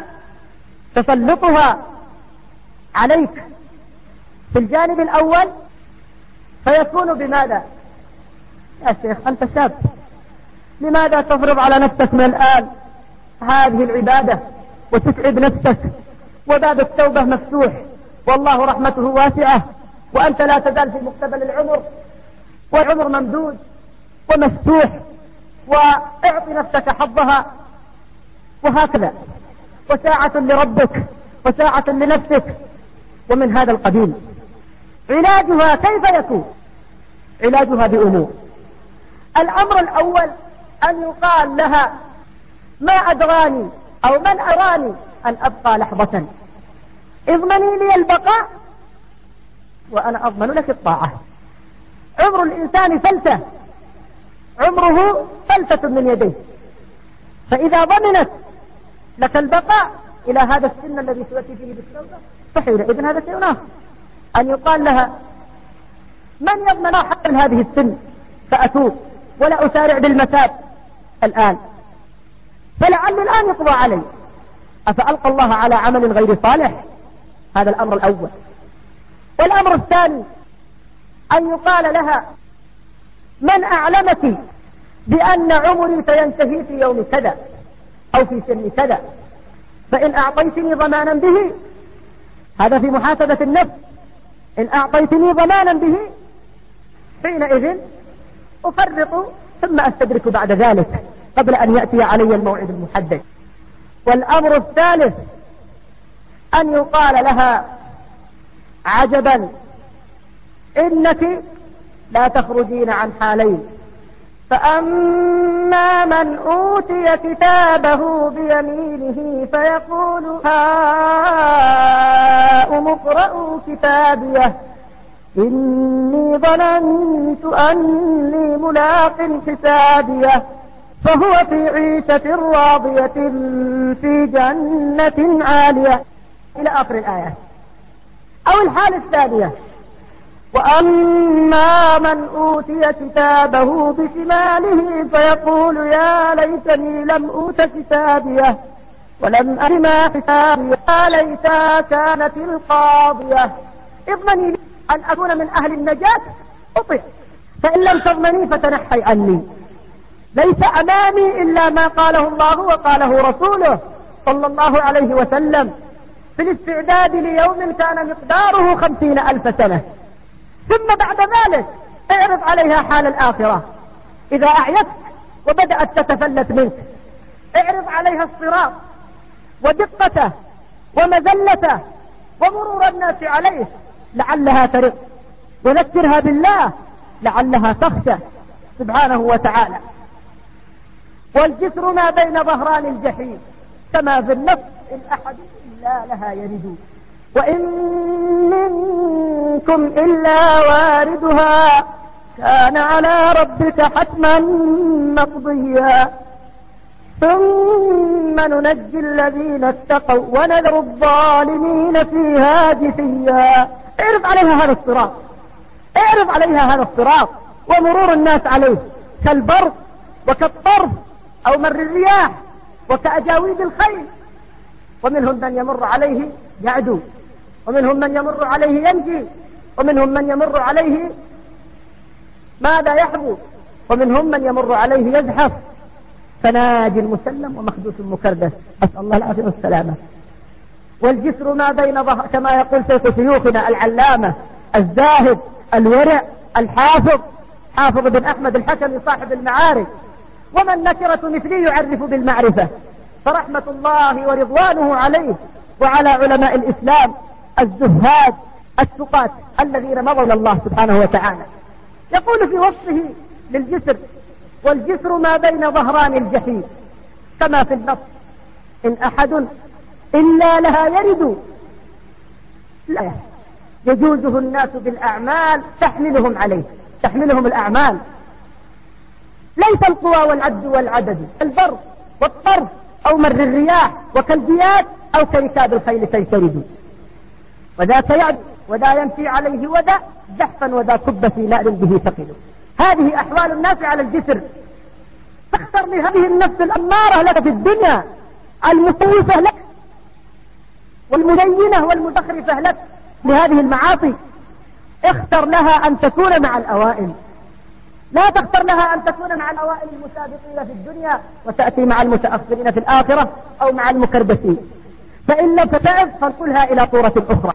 تسلطها عليك في الجانب الأول فيكون بماذا؟ يا شيخ أنت شاب، لماذا تفرض على نفسك من الآن هذه العبادة وتتعب نفسك، وباب التوبة مفتوح والله رحمته واسعة، وأنت لا تزال في مقتبل العمر والعمر ممدود ومفتوح، واعطي نفسك حظها، وهكذا، وساعة لربك وساعة لنفسك ومن هذا القبيل. علاجها كيف يكون؟ علاجها بأمور. الأمر الأول أن يقال لها ما أدراني أو من أراني أن أبقى لحظة، اضمني لي البقاء وأنا أضمن لك الطاعة. عمر الإنسان فلتة، عمره فلتة من يديه، فإذا ضمنت لك البقاء إلى هذا السن الذي تؤتي فيه بالتوبة فحينئذ هذا شيء آخر. أن يقال لها من يضمن حتى هذه السن فأتوب ولا أسارع بالمتاب الآن، فلعل الآن يقضى علي، أفألقى الله على عمل غير صالح؟ هذا الأمر الأول. والأمر الثاني أن يقال لها من أعلمك بأن عمري سينتهي في يوم كذا أو في سن كذا، فإن أعطيتني ضمانا به، هذا في محاسبة النفس، إن أعطيتني ضمانا به حينئذ أفرق ثم أستدرك بعد ذلك قبل أن يأتي علي الموعد المحدد. والأمر الثالث أن يقال لها عجبا إنك لا تخرجين عن حالين: فأما من أوتي كتابه بيمينه فيقول هاؤم اقرءوا كتابيه إني ظننت أني ملاق حسابيه فهو في عيشة راضية في جنة عالية، إلى آخر الآية. أو الحالة الثانية: وأما من أوتي كتابه بشماله فيقول يا ليتني لم أوت كتابيه ولم أدر ما حسابيه يا ليتها كانت القاضية. اضمني لي أن أكون من أهل النجاة أطيع، فإن لم تضمني فتنحي عني. ليس أمامي إلا ما قاله الله وقاله رسوله صلى الله عليه وسلم في الاستعداد ليوم كان مقداره خمسين ألف سنة. ثم بعد ذلك اعرض عليها حال الآخرة إذا أعيت وبدأت تتفلت منك، اعرض عليها الصراط ودقته ومذلته ومرور الناس عليه لعلها ترق، وذكرها بالله لعلها تخشى سبحانه وتعالى. والجسر ما بين ظهران الجحيم كما في النفس الأحد إلا لها يرد، وإن منكم إلا واردها كان على ربك حتما مقضيا ثم ننجي الذين اتقوا ونذر الظالمين فيها جثيا. اعرف عليها هذا الصراط، اعرف عليها هذا الصراط ومرور الناس عليه كالبرق وكالطرف أو مر الرياح وكأجاويد الخيل. ومنهم من يمر عليه يعدو، ومنهم من يمر عليه ينجي، ومنهم من يمر عليه ماذا يحبو، ومنهم من يمر عليه يزحف. فناج مسلم ومخدوش مكردس، أسأل الله العافية والسلامة. والجسر ما بين ظهر، كما يقول شيخ شيوخنا العلامة الزاهد الورع الحافظ حافظ بن أحمد الحكمي صاحب المعارف: ومن نكرة مثلي يعرف بالمعرفة. فرحمة الله ورضوانه عليه وعلى علماء الإسلام الزهاد الثقات الذين مضوا إلى الله سبحانه وتعالى. يقول في وصفه للجسر: والجسر ما بين ظهران الجحيم كما في النص: إن أحد إلا لها يرد، لا يجوزه الناس بالأعمال تحملهم عليه، تحملهم الأعمال، ليس القوى والعد والعدد، البر والطرف أو مر الرياح وكالجياد أو كركاب الخيل تيترد. وذاك يعد وذا يمشي عليه وذا زحفا وذا كب في نار به ثقل. هذه أحوال الناس على الجسر. تختر لهذه النفس الأمارة لك في الدنيا، المسوفة لك والمزينة والمزخرفة لك لهذه المعاصي. اختر لها أن تكون مع الأوائل، لا تختر لها أن تكون مع الأوائل المسابقين في الدنيا وتأتي مع المتأخرين في الآخرة أو مع المكردسين. فإن لم تتعب فانقلها إلى صورة أخرى،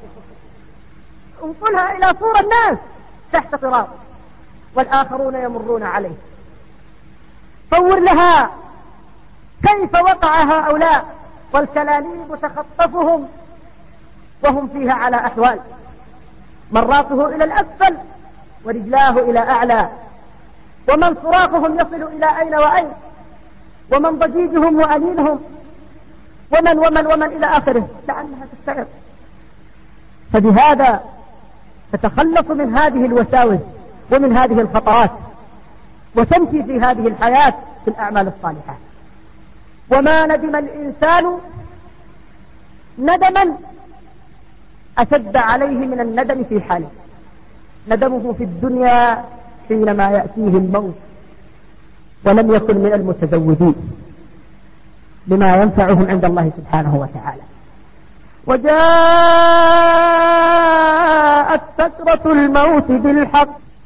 انقلها إلى صورة الناس تحت صراط والآخرون يمرون عليه. صور لها كيف وقع هؤلاء والكلاليب تخطفهم وهم فيها على أحوال، من راسه إلى الأسفل ورجلاه إلى أعلى، ومن صراخهم يصل إلى أين وأين، ومن ضجيجهم وأنينهم، ومن ومن ومن إلى آخره، لعلها تستعر. فبهذا تتخلص من هذه الوساوس ومن هذه الخطرات وتمشي في هذه الحياة في الأعمال الصالحة. وما ندم الإنسان ندما أشد عليه من الندم في حاله. ندمه في الدنيا حينما يأتيه الموت ولم يكن من المتزودين بما ينفعهم عند الله سبحانه وتعالى. وجاءت سكرة الموت بالحق،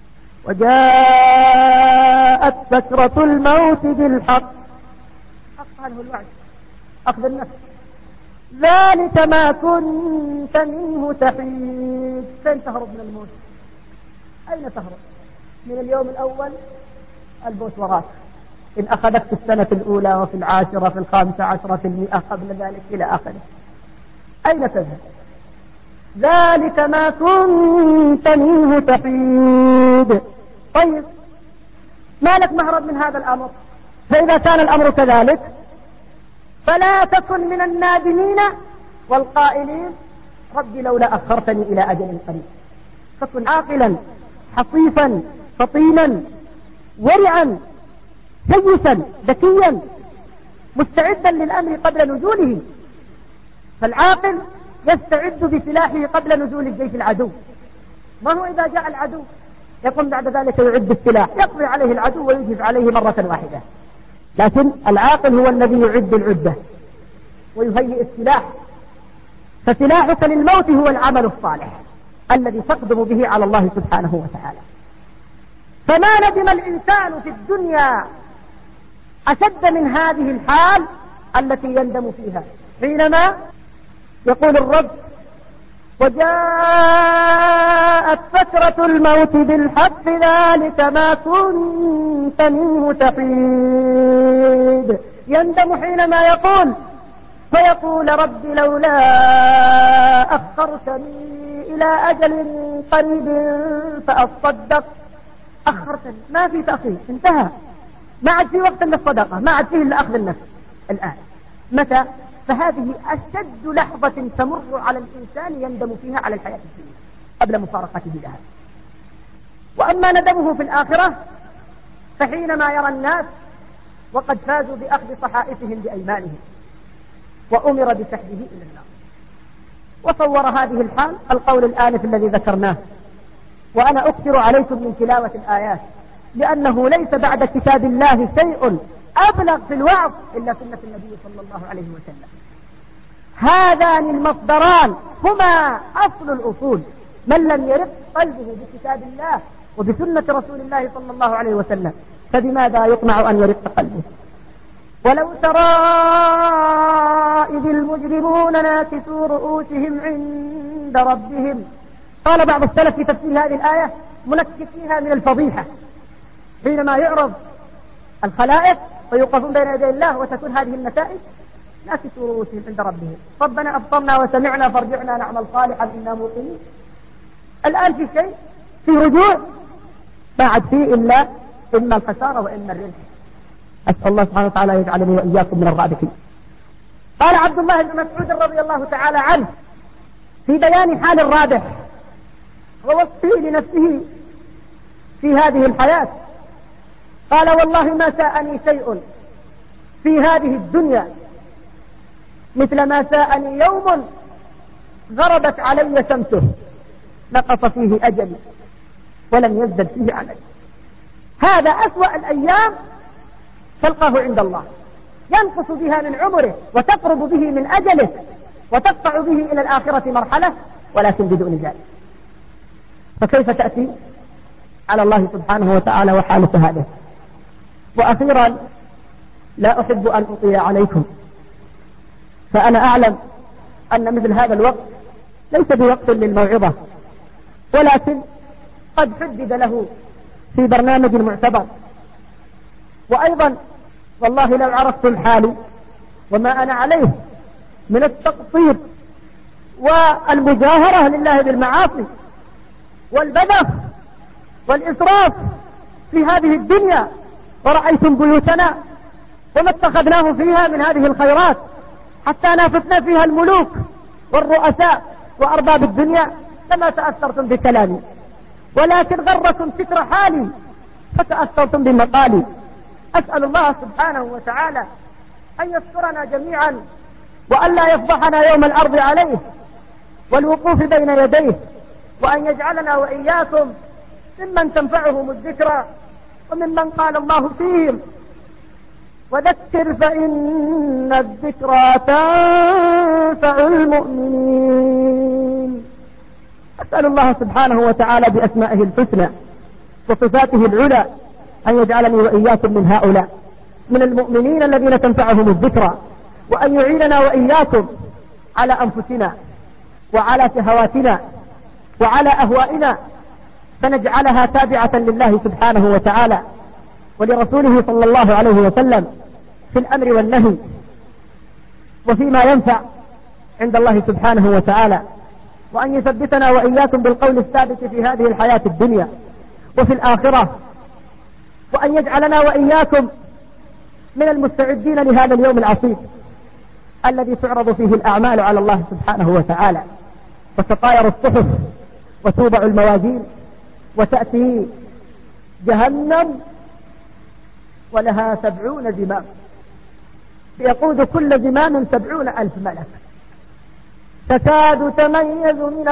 وجاءت سكرة الموت بالحق، حق عنه الوعد، أخذ النفس. ذلك ما كنت منه تحيد. فين تهرب من الموت؟ أين تهرب؟ من اليوم الأول البوت وراك، إن أخذت في السنة الأولى وفي العاشرة في الخامسة عشرة في المئة قبل ذلك إلى آخره. أين تذهب؟ ذلك ما كنت منه تحيد. طيب ما لك مهرب من هذا الأمر؟ فإذا كان الأمر كذلك فلا تكن من النادمين والقائلين ربي لولا أخرتني إلى أجل قريب. فكن عاقلا حصيفا فطينا ورعا سيسا ذكيا مستعدا للأمر قبل نزوله. فالعاقل يستعد بسلاحه قبل نزول الجيش العدو. ما هو إذا جاء العدو يقوم بعد ذلك يعد السلاح يقضي عليه العدو ويجب عليه مرة واحدة. لكن العاقل هو الذي يعد العدة ويهيئ السلاح. فسلاحك للموت هو العمل الصالح الذي تقدم به على الله سبحانه وتعالى. فما ندم الإنسان في الدنيا أشد من هذه الحال التي يندم فيها حينما يقول الرب وجاءت سكرة الموت بالحق ذلك ما كنت منه تحيد. يندم حينما يقول فيقول رب لولا أخرتني إلى أجل قريب فأصدق. أخرتني ما في تأخير، انتهى، ما عاد في وقت للصدقة، ما عاد فيه إلا أخذ النفس. الآن متى؟ فهذه أشد لحظة تمر على الإنسان يندم فيها على الحياة الدنيا قبل مفارقته لها. وأما ندمه في الآخرة فحينما يرى الناس وقد فازوا بأخذ صحائفهم بأيمانهم وأمر بسحبه إلى النار. وصور هذه الحال القول الآنف الذي ذكرناه. وأنا أكثر عليكم من تلاوة الآيات لأنه ليس بعد كتاب الله شيء أبلغ في الوعظ إلا سنة النبي صلى الله عليه وسلم. هذان المصدران هما أصل الأصول. من لم يرق قلبه بكتاب الله وبسنة رسول الله صلى الله عليه وسلم فبماذا يقنع أن يرق قلبه؟ ولو ترى إذ المجرمون ناكسوا رؤوسهم عند ربهم. قال بعض السلف في تفسير هذه الآية منكسيها من الفضيحة، حينما يعرض الخلائق ويوقفون بين يدي الله وتكون هذه النتائج ناكسوا رؤوسهم عند ربهم ربنا أبصرنا وسمعنا فارجعنا نعمل صالحا إنا موقنين. الآن في شيء في رجوع ما عاد فيه إلا إما الخسارة وإما الربح. أسأل الله سبحانه وتعالى يجعلني وإياكم من الرابحين. قال عبد الله بن مسعود رضي الله تعالى عنه في بيان حال الرابح ووصفه لنفسه في هذه الحياة قال والله ما ساءني شيء في هذه الدنيا مثل ما ساءني يوم غربت علي شمسه نقص فيه أجلي ولم يزدد فيه عملي. هذا أسوأ الأيام تلقاه عند الله، ينقص بها من عمره وتقرب به من أجله وتقطع به إلى الآخرة مرحلة ولكن بدون ذلك. فكيف تأتي على الله سبحانه وتعالى وحالة هذا؟ وأخيرا لا أحب أن أطيل عليكم، فأنا أعلم أن مثل هذا الوقت ليس بوقت للموعظة، ولكن قد حدد له في برنامج معتبر. وأيضا والله لو عرفتم حالي وما أنا عليه من التقصير والمجاهرة لله بالمعاصي والبذخ والإسراف في هذه الدنيا، ورأيتم بيوتنا وما اتخذناه فيها من هذه الخيرات حتى نافتنا فيها الملوك والرؤساء وأرباب الدنيا، لما تأثرتم بكلامي، ولكن غركم ستر حالي فتأثرتم بمقالي. أسأل الله سبحانه وتعالى أن يسترنا جميعا وأن لا يفضحنا يوم الأرض عليه والوقوف بين يديه، وأن يجعلنا وإياكم ممن تنفعهم الذكرى وممن قال الله فيهم وذكر فإن الذكرى تنفع المؤمنين. أسأل الله سبحانه وتعالى بأسمائه الحسنى وصفاته العلى أن يجعلني وإياكم من هؤلاء من المؤمنين الذين تنفعهم الذكرى، وأن يعيننا وإياكم على أنفسنا وعلى شهواتنا وعلى أهوائنا فنجعلها تابعة لله سبحانه وتعالى ولرسوله صلى الله عليه وسلم في الأمر والنهي وفيما ينفع عند الله سبحانه وتعالى، وأن يثبتنا وإياكم بالقول الثابت في هذه الحياة الدنيا وفي الآخرة، وأن يجعلنا وإياكم من المستعدين لهذا اليوم العصيب الذي تعرض فيه الأعمال على الله سبحانه وتعالى وتطاير الصحف وتوضع الموازين وتأتي جهنم ولها سبعون زمام يقود كل زمام سبعون ألف ملك تكاد تميز من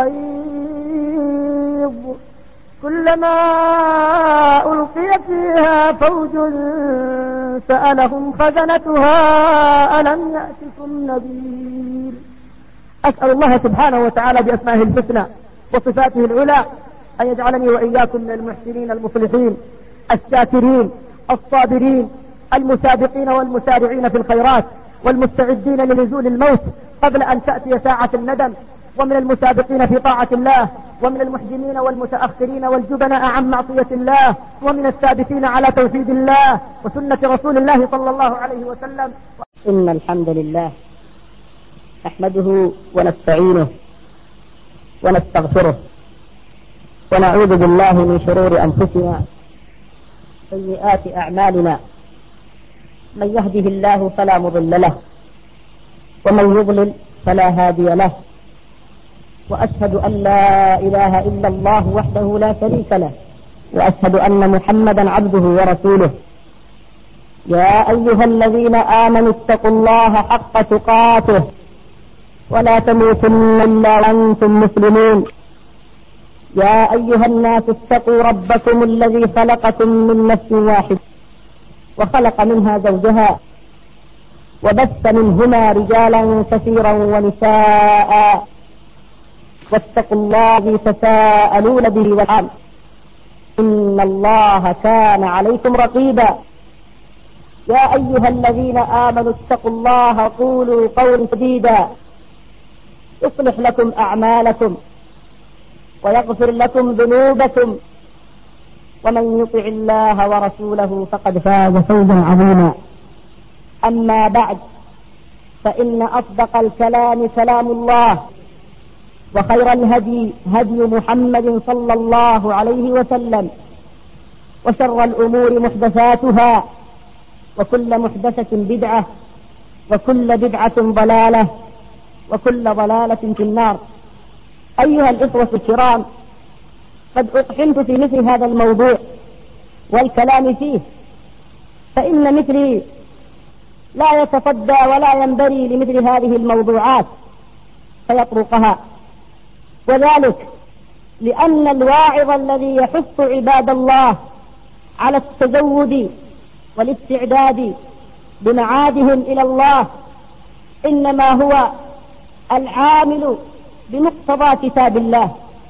الغيظ كلما ألقي فيها فوج سألهم خزنتها ألم يأتكم نذير. أسأل الله سبحانه وتعالى بأسمائه الحسنى وصفاته العلى أن يجعلني وإياكم من المحسنين المصلحين الشاكرين الصابرين المسابقين والمسارعين في الخيرات والمستعدين لنزول الموت قبل أن تأتي ساعة الندم، ومن المسابقين في طاعة الله، ومن المحجمين والمتأخرين والجبناء عن معصية الله، ومن الثابتين على توحيد الله وسنة رسول الله صلى الله عليه وسلم. إن الحمد لله نحمده ونستعينه ونستغفره ونعوذ بالله من شرور أنفسنا سيئات أعمالنا، من يهده الله فلا مضل له ومن يضلل فلا هادي له، وأشهد أن لا إله إلا الله وحده لا شريك له، وأشهد أن محمدا عبده ورسوله. يا أيها الذين آمنوا اتقوا الله حق تقاته ولا تموتن إلا وأنتم مسلمون. يا أيها الناس اتقوا ربكم الذي خلقكم من نفس واحد وخلق منها زوجها وبث منهما رجالا كثيرا ونساء، واتقوا الله الذي تساءلون به والأرحام إن الله كان عليكم رقيبا. يا أيها الذين آمنوا اتقوا الله وقولوا قولا سديدا يصلح لكم أعمالكم ويغفر لكم ذنوبكم، ومن يطع الله ورسوله فقد فاز فوزا عظيما. أما بعد، فإن أصدق الكلام كلام الله، وخير الهدي هدي محمد صلى الله عليه وسلم، وشر الأمور محدثاتها، وكل محدثة بدعة، وكل بدعة ضلالة، وكل ضلالة في النار. أيها الإخوة الكرام، قد أقحمت في مثل هذا الموضوع والكلام فيه، فإن مثلي لا يتصدى ولا ينبري لمثل هذه الموضوعات فيطرقها، وذلك لأن الواعظ الذي يحث عباد الله على التزود والاستعداد بمعادهم إلى الله إنما هو العامل بمقتضى كتاب الله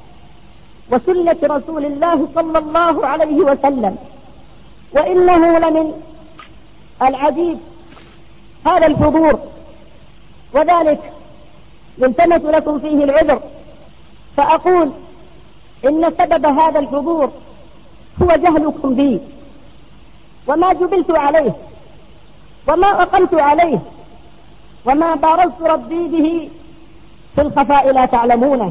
وسنة رسول الله صلى الله عليه وسلم. وإنه لمن العجيب هذا الحضور، وذلك يلتمس لكم فيه العذر، فأقول إن سبب هذا الحضور هو جهلكم بي وما جبلت عليه وما أقمت عليه وما بارزت ربي به في الخفاء لا تعلمونه،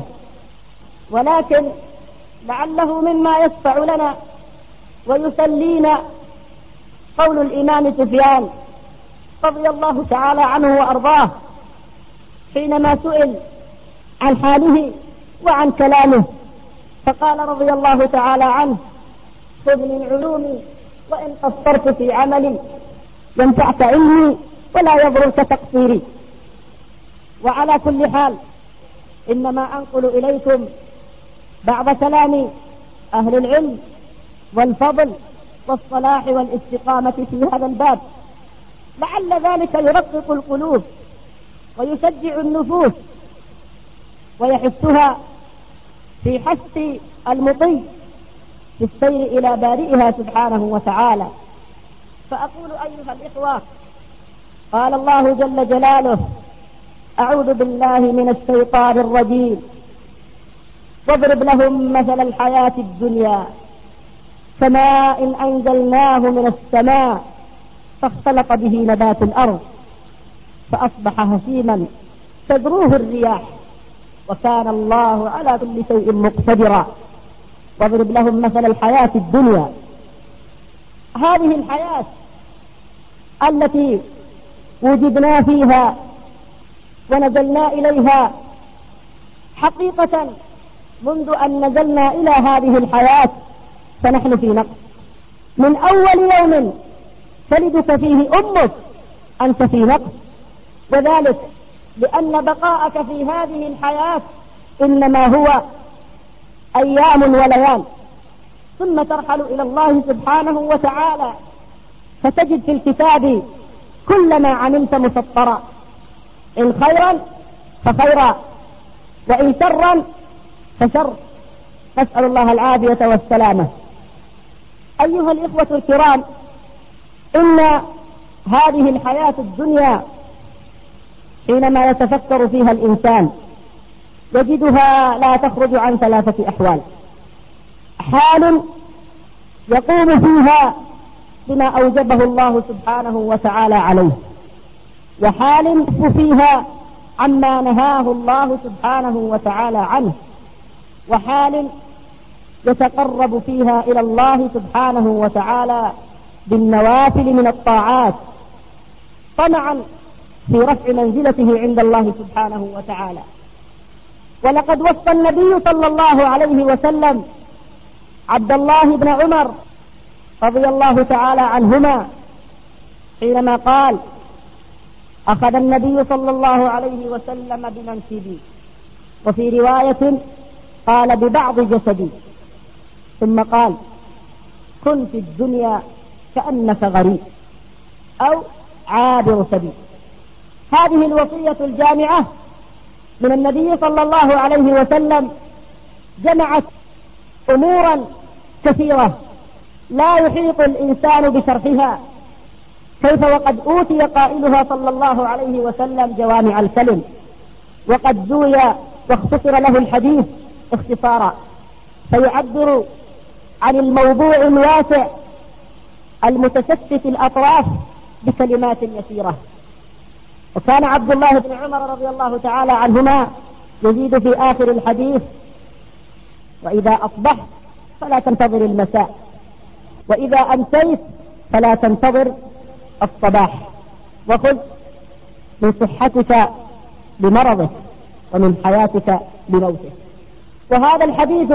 ولكن لعله مما يشفع لنا ويسلينا قول الإمام سفيان رضي الله تعالى عنه وأرضاه حينما سئل عن حاله وعن كلامه، فقال رضي الله تعالى عنه: خذ من علومي وإن قصرت في عملي، ينفعك علمي ولا يضرك تقصيري. وعلى كل حال، إنما أنقل إليكم بعض كلام أهل العلم والفضل والصلاح والاستقامة في هذا الباب، لعل ذلك يرقق القلوب ويشجع النفوس ويحثها في حث المطي في السير إلى بارئها سبحانه وتعالى. فأقول أيها الإخوة، قال الله جل جلاله: أعوذ بالله من الشيطان الرجيم، واضرب لهم مثل الحياة الدنيا كماء أنزلناه من السماء فاختلط به نبات الأرض فأصبح هشيما تذروه الرياح وكان الله على كل شيء مقتدرا. واضرب لهم مثل الحياة الدنيا، هذه الحياة التي وجدنا فيها ونزلنا إليها حقيقة منذ أن نزلنا إلى هذه الحياة فنحن في نقص. من أول يوم تلدك فيه أمك أنت في نقص، وذلك لأن بقاءك في هذه الحياة إنما هو أيام وليال، ثم ترحل إلى الله سبحانه وتعالى فتجد في الكتاب كل ما عملت مسطرا، إن خيرا فخيرا وإن شرا فشر، نسأل الله العافية والسلامة. أيها الإخوة الكرام، إن هذه الحياة الدنيا حينما يتفكر فيها الإنسان يجدها لا تخرج عن ثلاثة أحوال: حال يقوم فيها بما أوجبه الله سبحانه وتعالى عليه، وحال يكف فيها عما نهاه الله سبحانه وتعالى عنه، وحال يتقرب فيها إلى الله سبحانه وتعالى بالنوافل من الطاعات طمعا في رفع منزلته عند الله سبحانه وتعالى. ولقد وصى النبي صلى الله عليه وسلم عبد الله بن عمر رضي الله تعالى عنهما حينما قال: أخذ النبي صلى الله عليه وسلم بمنكبي، وفي رواية قال ببعض جسدي، ثم قال: كن في الدنيا كأنك غريب أو عابر سبيل. هذه الوصية الجامعة من النبي صلى الله عليه وسلم جمعت أمورا كثيرة لا يحيط الإنسان بشرحها، كيف وقد أوتي قائلها صلى الله عليه وسلم جوامع الكلم، وقد زوي واختصر له الحديث اختصارا، فيعبر عن الموضوع الواسع المتشتت الأطراف بكلمات يسيرة. وكان عبد الله بن عمر رضي الله تعالى عنهما يزيد في آخر الحديث: وإذا أصبحت فلا تنتظر المساء، وإذا أمسيت فلا تنتظر الصباح، وخذ من صحتك بمرضك ومن حياتك بموتك. وهذا الحديث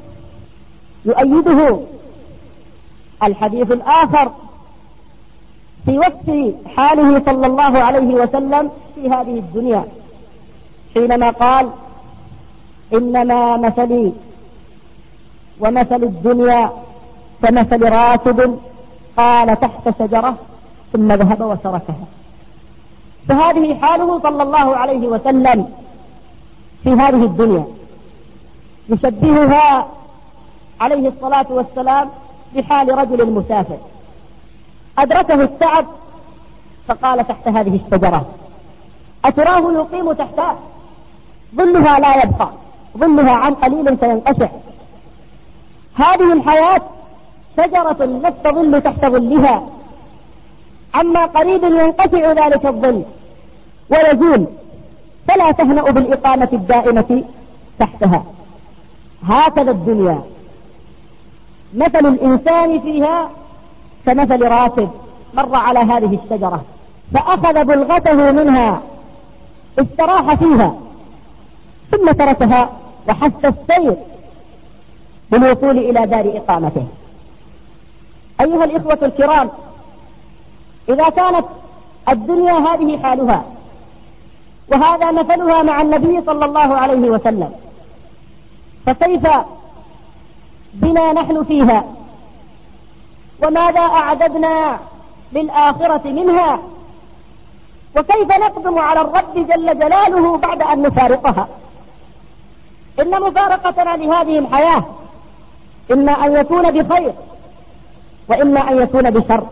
يؤيده الحديث الآخر في وصف حاله صلى الله عليه وسلم في هذه الدنيا، حينما قال: إنما مثلي ومثل الدنيا كمثل راكب قال تحت شجرة ثم ذهب وتركها. فهذه حاله صلى الله عليه وسلم في هذه الدنيا، يشبهها عليه الصلاة والسلام بحال رجل مسافر أدركه التعب فقال تحت هذه الشجرة، أتراه يقيم تحتها؟ ظلها لا يبقى، ظلها عن قليل سينقشع. هذه الحياة شجرة لا تظل تحت ظلها، عما قريب ينقطع ذلك الظل ويزول، فلا تهنأ بالإقامة الدائمة تحتها. هكذا الدنيا، مثل الإنسان فيها كمثل راكب مر على هذه الشجرة فأخذ بلغته منها، استراح فيها ثم تركها وحث السير بالوصول إلى دار إقامته. أيها الإخوة الكرام، إذا كانت الدنيا هذه حالها وهذا مثلها مع النبي صلى الله عليه وسلم، فكيف بنا نحن فيها؟ وماذا أعددنا للآخرة منها؟ وكيف نقدم على الرب جل جلاله بعد أن نفارقها؟ إن مفارقتنا لهذه الحياة إما أن يكون بخير وإما أن يكون بشر.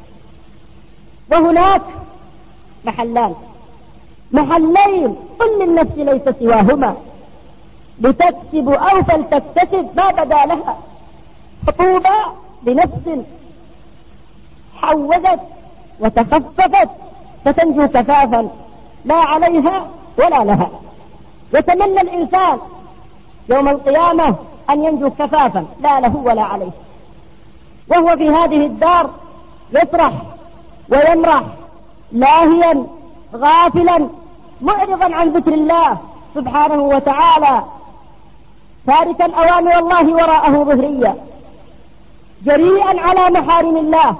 وهناك محلان محلين كل النفس ليس سواهما، لتكسب أو فلتكتسب ما بدا لها، فطوبى لنفس حوزت وتخففت فتنجو كفافا لا عليها ولا لها. يتمنى الإنسان يوم القيامة أن ينجو كفافا لا له ولا عليه، وهو في هذه الدار يسرح ويمرح لاهيا غافلا معرضا عن ذكر الله سبحانه وتعالى، تاركا أوامر الله وراءه ظهريا، جريئا على محارم الله،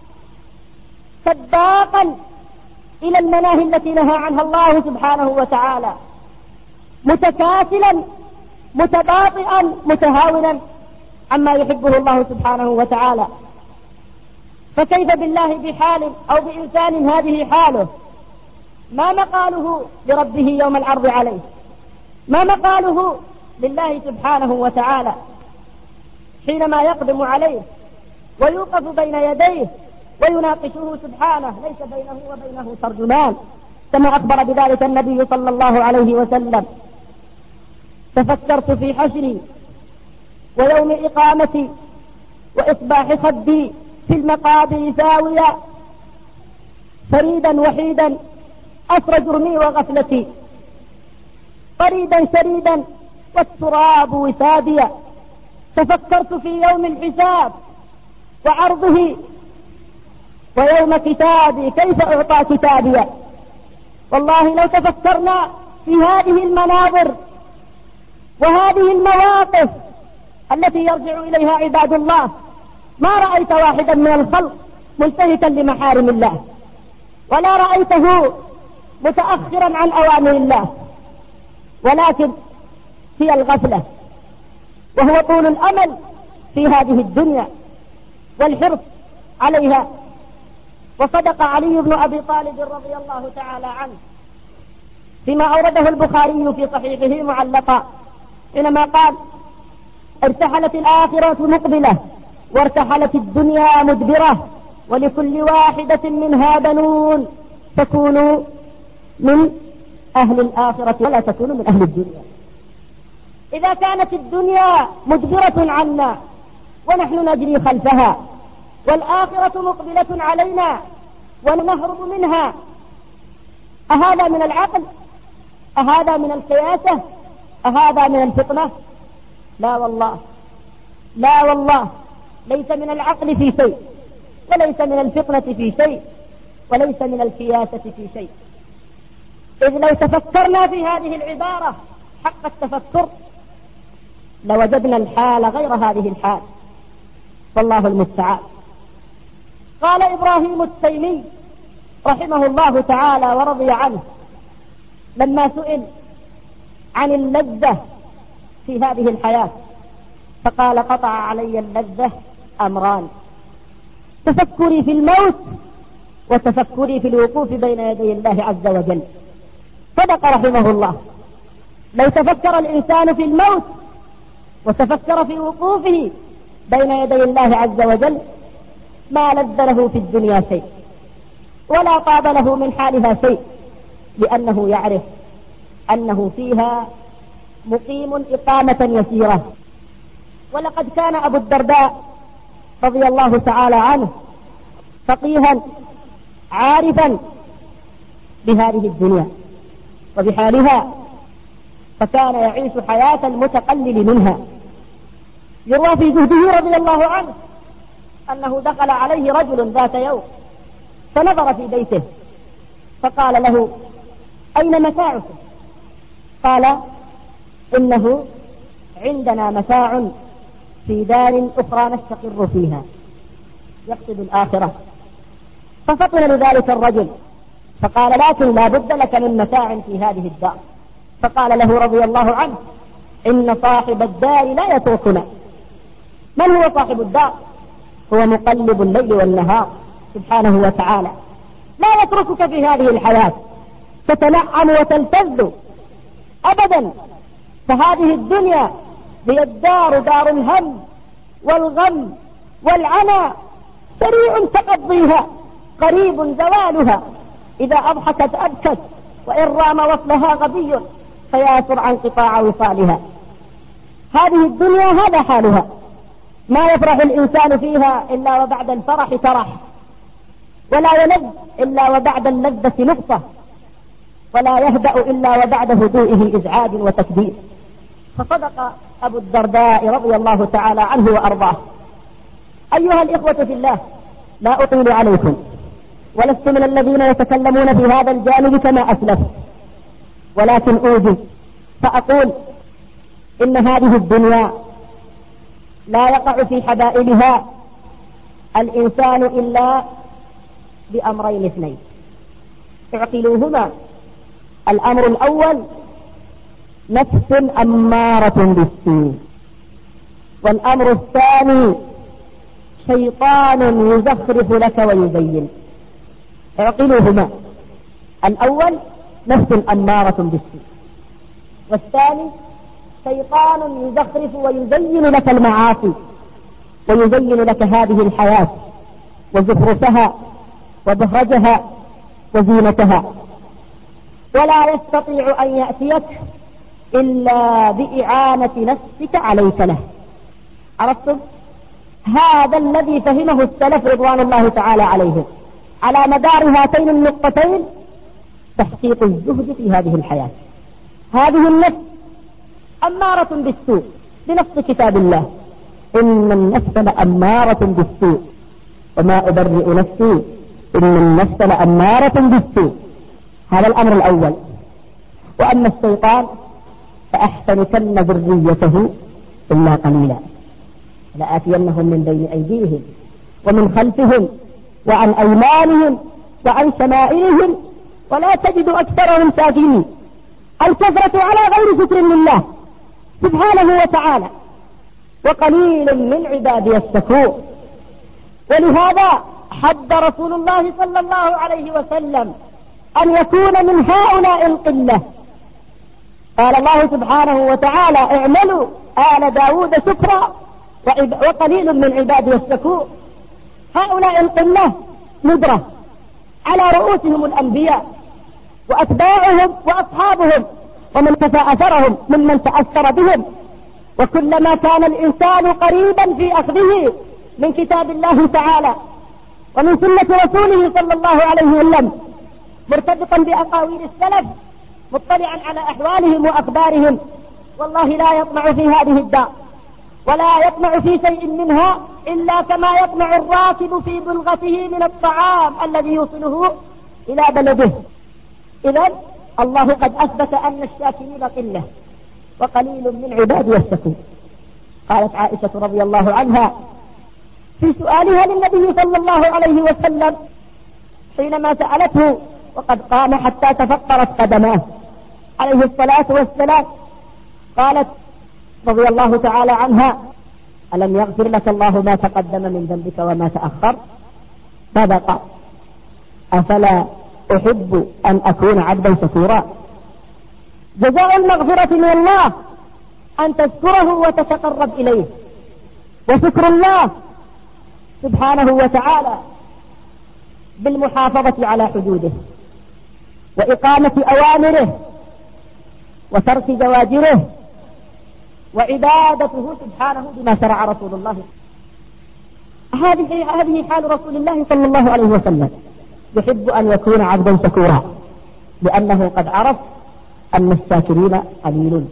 سباقا إلى المناهي التي نهى عنها الله سبحانه وتعالى، متكاسلا متباطئا متهاونا عما يحبه الله سبحانه وتعالى. فكيف بالله بحال أو بإنسان هذه حاله؟ ما مقاله لربه يوم العرض عليه؟ ما مقاله لله سبحانه وتعالى حينما يقدم عليه ويوقف بين يديه ويناقشه سبحانه، ليس بينه وبينه ترجمان، كما أخبر بذلك النبي صلى الله عليه وسلم: تفكرت في حشري ويوم إقامتي وإصباح خدي في المقابر ساويا، فريدا وحيدا أسر جرمي وغفلتي، قريبا شريدا والتراب وساديا. تفكرت في يوم الحساب وعرضه ويوم كتابي كيف أعطى كتابي، والله لو تفكرنا في هذه المناظر وهذه المواقف التي يرجع إليها عباد الله ما رأيت واحدا من الخلق منتهكا لمحارم الله، ولا رأيته متأخرا عن أوامر الله، ولكن هي الغفلة وهو طول الأمل في هذه الدنيا والحرص عليها. وصدق علي بن أبي طالب رضي الله تعالى عنه فيما أورده البخاري في صحيحه معلقا حينما قال: ارتحلت الآخرة مقبلة وارتحلت الدنيا مدبرة، ولكل واحدة منها بنون، تكونوا من أهل الآخرة ولا تكونوا من أهل الدنيا. إذا كانت الدنيا مدبرة عنا ونحن نجري خلفها، والآخرة مقبلة علينا ونهرب منها، أهذا من العقل؟ أهذا من القياسة؟ أهذا من الفطنة؟ لا والله، لا والله، ليس من العقل في شيء، وليس من الفطنة في شيء، وليس من القياسة في شيء. إذ لو تفكرنا في هذه العبارة حق التفكر لوجدنا الحال غير هذه الحال، والله المستعان. قال إبراهيم التيمي رحمه الله تعالى ورضي عنه لما سئل عن اللذة في هذه الحياة فقال: قطع علي اللذة أمران: تفكري في الموت وتفكري في الوقوف بين يدي الله عز وجل. صدق رحمه الله، لو تفكر الإنسان في الموت وتفكر في وقوفه بين يدي الله عز وجل ما لذ له في الدنيا شيء ولا طاب له من حالها شيء، لأنه يعرف أنه فيها مقيم إقامة يسيرة. ولقد كان أبو الدرداء رضي الله تعالى عنه فقيها عارفا بهذه الدنيا وبحالها، فكان يعيش حياة المتقلل منها. يروى في زهده رضي الله عنه أنه دخل عليه رجل ذات يوم فنظر في بيته فقال له: أين متاعك؟ قال: إنه عندنا متاع في دار أخرى نستقر فيها، يقصد الآخرة. ففطن لذلك الرجل فقال: لكن لا بد لك من متاع في هذه الدار. فقال له رضي الله عنه: إن صاحب الدار لا يتركنا. من هو صاحب الدار؟ هو مقلب الليل والنهار سبحانه وتعالى، لا يتركك في هذه الحياة تتنعم وتلتذ أبدا. فهذه الدنيا هي الدار، دار الهم والغم والعنى، سريع تقضيها قريب زوالها، إذا أضحكت أبكت وإن رام وصلها غبي فياسر عن قطاع وصالها. هذه الدنيا هذا حالها، ما يفرح الإنسان فيها إلا وبعد الفرح ترح، ولا يلذ إلا وبعد اللذة نقطة، ولا يهدأ إلا وبعد هدوئه إزعاج وتكبير. فصدق أبو الدرداء رضي الله تعالى عنه وأرضاه. أيها الإخوة في الله، لا أطيل عليكم، ولست من الذين يتكلمون في هذا الجانب كما أسلف، ولكن أوجز فأقول إن هذه الدنيا لا يقع في حبائلها الإنسان إلا بأمرين اثنين اعقلوهما. الأمر الأول: نفس أمارة بالسوء، والأمر الثاني: شيطان يزخرف لك ويزين. اعقلوهما: الأول نفس أمارة بالسوء، والثاني شيطان يزخرف ويزين لك المعاصي ويزين لك هذه الحياة وزخرفها وبهرجها وزينتها، ولا يستطيع أن يأتيك إلا بإعانة نفسك عليك له. عرفتم؟ هذا الذي فهمه السلف رضوان الله تعالى عليهم على مدار هاتين النقطتين: تحقيق الزهد في هذه الحياة. هذه النفس أمارة بالسوء بنص كتاب الله: إن النفس لأمارة بالسوء وما أبرئ نفسي إن النفس لأمارة بالسوء. هذا الأمر الأول. وأما الشيطان فأحسنكن ذريته إلا قليلا لآتينهم من بين أيديهم ومن خلفهم وعن أيمانهم وعن شمائلهم ولا تجد أكثرهم شاكرين. الكثرة على غير ذكر لله سبحانه وتعالى، وقليل من عبادي الشكور. ولهذا حد رسول الله صلى الله عليه وسلم أن يكون من هؤلاء القلة. قال الله سبحانه وتعالى: اعملوا آل داود شكرا وقليل من عبادي الشكور. هؤلاء القلة ندرة على رؤوسهم الأنبياء وأتباعهم وأصحابهم ومن كفى أثرهم ممن تأثر بهم. وكلما كان الإنسان قريبا في أخذه من كتاب الله تعالى ومن سنة رسوله صلى الله عليه وسلم، مرتبطا بأقاويل السلف، مطلعا على أحوالهم وأخبارهم، والله لا يطمع في هذه الدار ولا يطمع في شيء منها إلا كما يطمع الراكب في بلغته من الطعام الذي يوصله إلى بلده. إذن الله قد أثبت أن الشاكرين قلة وقليل من عبادي الشكور. قالت عائشة رضي الله عنها في سؤالها للنبي صلى الله عليه وسلم حينما سألته وقد قام حتى تفطرت قدماه عليه الصلاة والسلام، قالت رضي الله تعالى عنها: ألم يغفر لك الله ما تقدم من ذنبك وما تأخر؟ ماذا قال؟ أفلا أحب أن أكون عبدا شكورا. جزاء المغفرة من الله أن تذكره وتتقرب إليه، وشكر الله سبحانه وتعالى بالمحافظة على حدوده وإقامة أوامره وترك زواجره وعبادته سبحانه بما شرع رسول الله. هذه هذه حال رسول الله صلى الله عليه وسلم، يحب أن يكون عبدا شكورا لأنه قد عرف أن الشاكرين قليلون.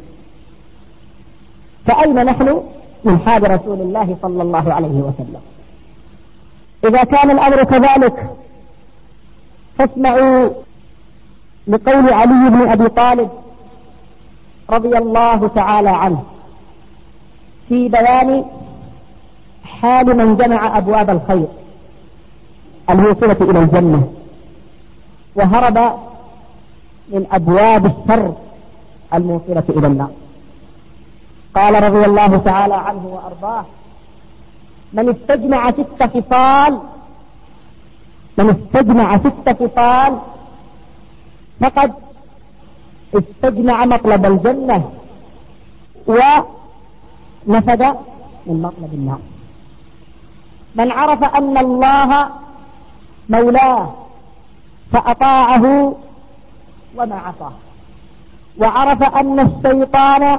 فأين نحن من حال رسول الله صلى الله عليه وسلم؟ إذا كان الأمر كذلك فاسمعوا لقول علي بن أبي طالب رضي الله تعالى عنه في بيان حال من جمع أبواب الخير الموصلة إلى الجنة وهرب من أبواب الشر الموصلة إلى النار. قال رضي الله تعالى عنه وأرضاه: من استجمع ست خصال من استجمع ست خصال فقد استجمع مطلب الجنة ونفذ من مطلب النار. من عرف أن الله مولاه فأطاعه وما عصاه، وعرف أن الشيطان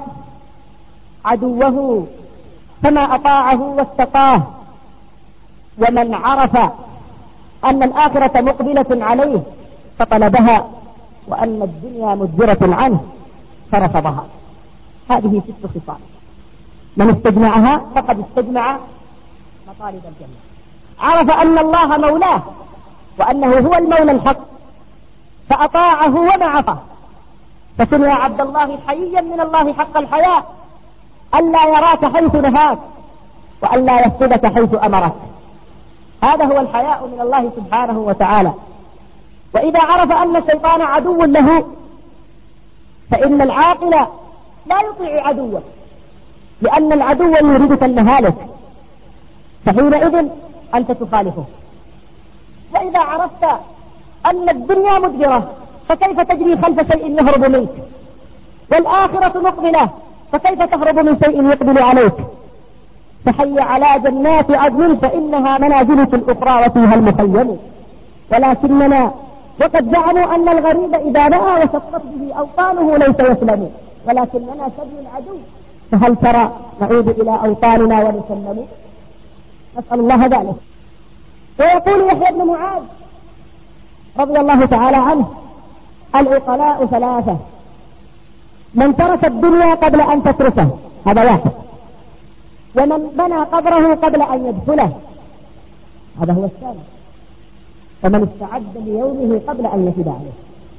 عدوه فما أطاعه واتقاه، ومن عرف أن الآخرة مقبلة عليه فطلبها وأن الدنيا مدبرة عنه فرفضها. هذه ست خصال من استجمعها فقد استجمع مطالب الجنة. عرف أن الله مولاه وأنه هو المولى الحق فأطاعه وما عصاه، فكن يا عبد الله حييا من الله حق الحياة ألا يراك حيث نهاك وألا يفقدك حيث أمرك. هذا هو الحياء من الله سبحانه وتعالى. وإذا عرف أن الشيطان عدو له فإن العاقل لا يطيع عدوه، لأن العدو يريدك المهالك، فحينئذ أنت تخالفه. وإذا عرفت أن الدنيا مدبرة فكيف تجري خلف شيء يهرب منك، والآخرة مقبلة فكيف تهرب من شيء يقبل عليك؟ فحي على جنات عدن فإنها منازلك الأخرى وفيها المخيم. ولكننا وقد زعموا أن الغريب إذا نأى وشقت به أوطانه ليس يسلم، ولكننا سبي العدو، فهل ترى نعود إلى أوطاننا ونسلم؟ نسأل الله ذلك. ويقول يحيى بن معاذ رضي الله تعالى عنه: العقلاء ثلاثة، من ترك الدنيا قبل أن تتركه هذا واحد، ومن بنى قبره قبل أن يدخله هذا هو الثاني، ومن استعد ليومه قبل أن يفد عليه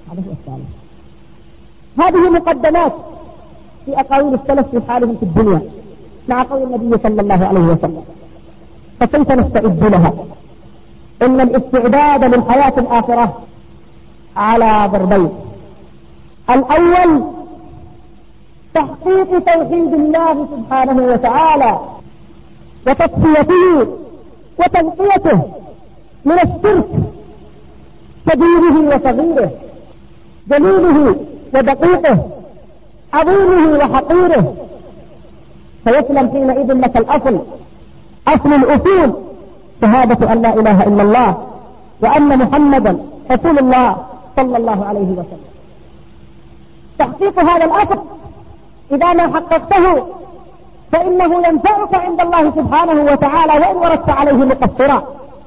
هذا هو الثالث. هذه مقدمات في أقاويل السلف في حالهم في الدنيا مع قول النبي صلى الله عليه وسلم. فكيف نستعد لها؟ إن الاستعداد للحياة الآخرة على ضربين. الأول تحقيق توحيد الله سبحانه وتعالى وتصفيته وتنقيته من الشرك كبيره وصغيره، جليله ودقيقه، عظيمه وحقيره، فيسلم حينئذ لك الأصل، أصل الأصول، شهادة أن لا إله إلا الله وأن محمدا رسول الله صلى الله عليه وسلم. تحقيق هذا الأصل إذا ما حققته فإنه ينفعك عند الله سبحانه وتعالى وإن وردت عليه مقصرا،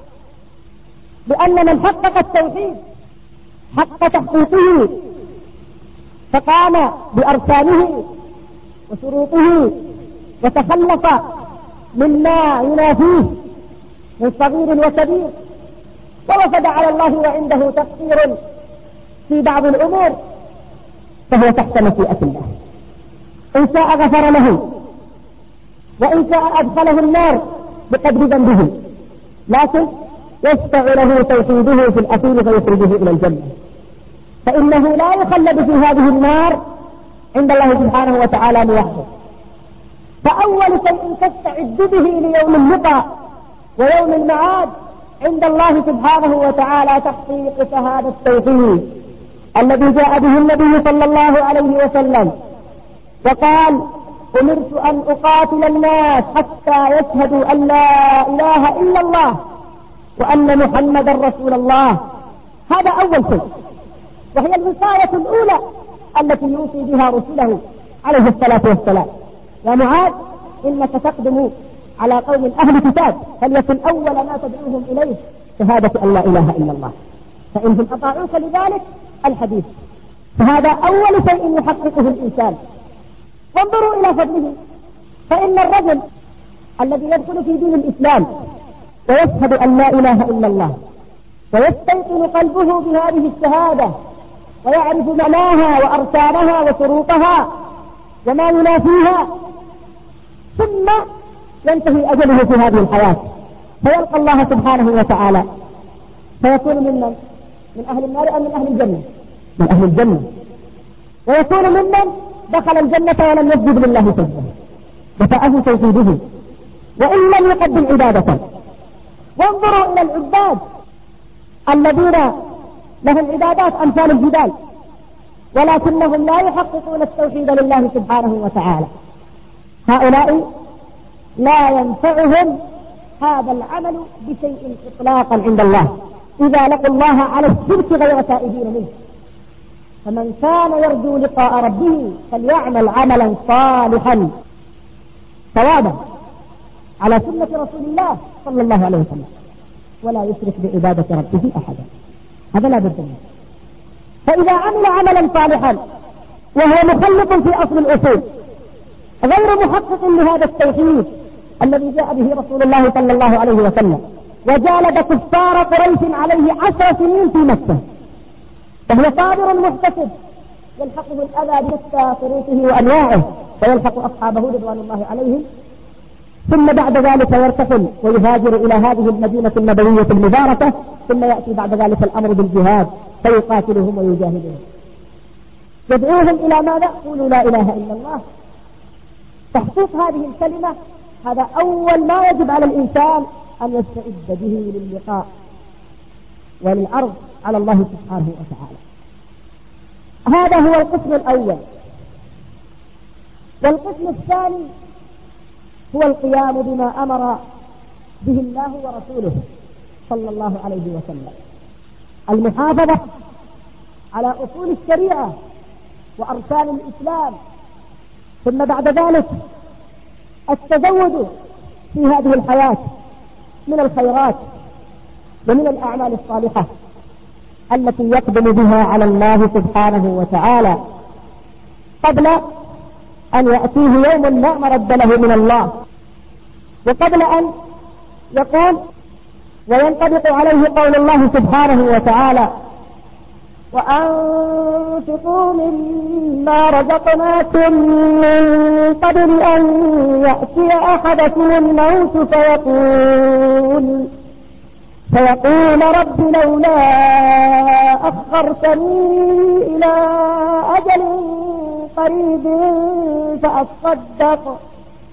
لأن من حقق التوحيد حق تحقيقه فقام بأركانه وشروطه وتخلص مما ينافيه من صغير وكبير، ووفد على الله وعنده تقصير في بعض الأمور فهو تحت مشيئة الله، إن شاء غفر له وإن شاء أدخله النار بقدر ذنبه، لكن يشفع له توحيده في الأخير فيخرجه إلى الجنة، فإنه لا يخلد في هذه النار عند الله سبحانه وتعالى لوحده. فأول شيء تستعد به ليوم اللقاء ويوم المعاد عند الله سبحانه وتعالى تحقيق شهادة التوحيد الذي جاء به النبي صلى الله عليه وسلم وقال: أمرت أن أقاتل الناس حتى يشهدوا أن لا إله إلا الله وأن محمدا رسول الله. هذا أول شيء، وهي الوصاية الأولى التي يوصي بها رسله عليه الصلاة والسلام. يا معاذ إنك تقدم على قوم أهل كتاب، فليكن أول ما تدعوهم إليه شهادة أن لا إله إلا الله، فإنهم أطاعوك لذلك الحديث. فهذا أول شيء يحققه الإنسان. وانظروا إلى فضله، فإن الرجل الذي يدخل في دين الإسلام ويشهد أن لا إله إلا الله ويستيقن قلبه بهذه الشهادة ويعرف معناها وأركانها وشروطها وما ينافيها، ثم ينتهي أجله في هذه الحياة فيلقى الله سبحانه وتعالى، فيكون ممن من أهل النار أم من أهل الجنة؟ من أهل الجنة. ويكون ممن دخل الجنة ولم يسجد لله سجدا وفاءه توحيده وإن لم يقدم عبادة. وانظروا إلى العباد الذين لهم عبادات أمثال الجبال ولكنهم لا يحققون التوحيد لله سبحانه وتعالى، هؤلاء لا ينفعهم هذا العمل بشيء إطلاقا عند الله إذا لقوا الله على الشرك غير تائبين منه. فمن كان يرجو لقاء ربه فليعمل عملا صالحا صوابا على سنة رسول الله صلى الله عليه وسلم ولا يشرك بعبادة ربه أحدا. هذا لا بد منه. فإذا عمل عملا صالحا وهو مخلط في أصل الأصول غير محقق لهذا التوحيد الذي جاء به رسول الله صلى الله عليه وسلم وجالد كفار قريش عليه عشر سنين في مكة، فهو صابر محتسب يلحقه الأذى بشتى طريقه وأنواعه ويلحق أصحابه رضوان الله عليهم، ثم بعد ذلك يرتحل ويهاجر إلى هذه المدينة النبوية المباركة، ثم يأتي بعد ذلك الأمر بالجهاد فيقاتلهم ويجاهدهم. يدعوهم إلى ماذا؟ قولوا لا إله إلا الله. تحقيق هذه الكلمة هذا أول ما يجب على الإنسان أن يستعد به للقاء وللعرض على الله سبحانه وتعالى. هذا هو القسم الأول. والقسم الثاني هو القيام بما أمر به الله ورسوله صلى الله عليه وسلم، المحافظة على أصول الشريعة وأركان الإسلام، ثم بعد ذلك التزود في هذه الحياة من الخيرات ومن الأعمال الصالحة التي يقدم بها على الله سبحانه وتعالى قبل أن يأتيه يوم لا مرد له من الله، وقبل أن يقول وينطبق عليه قول الله سبحانه وتعالى: وأنفقوا مما رزقناكم من قبل أن يأتي أحدكم الموت فيقول فيقول رب لولا أخرتني إلى أجل قريب فأصدق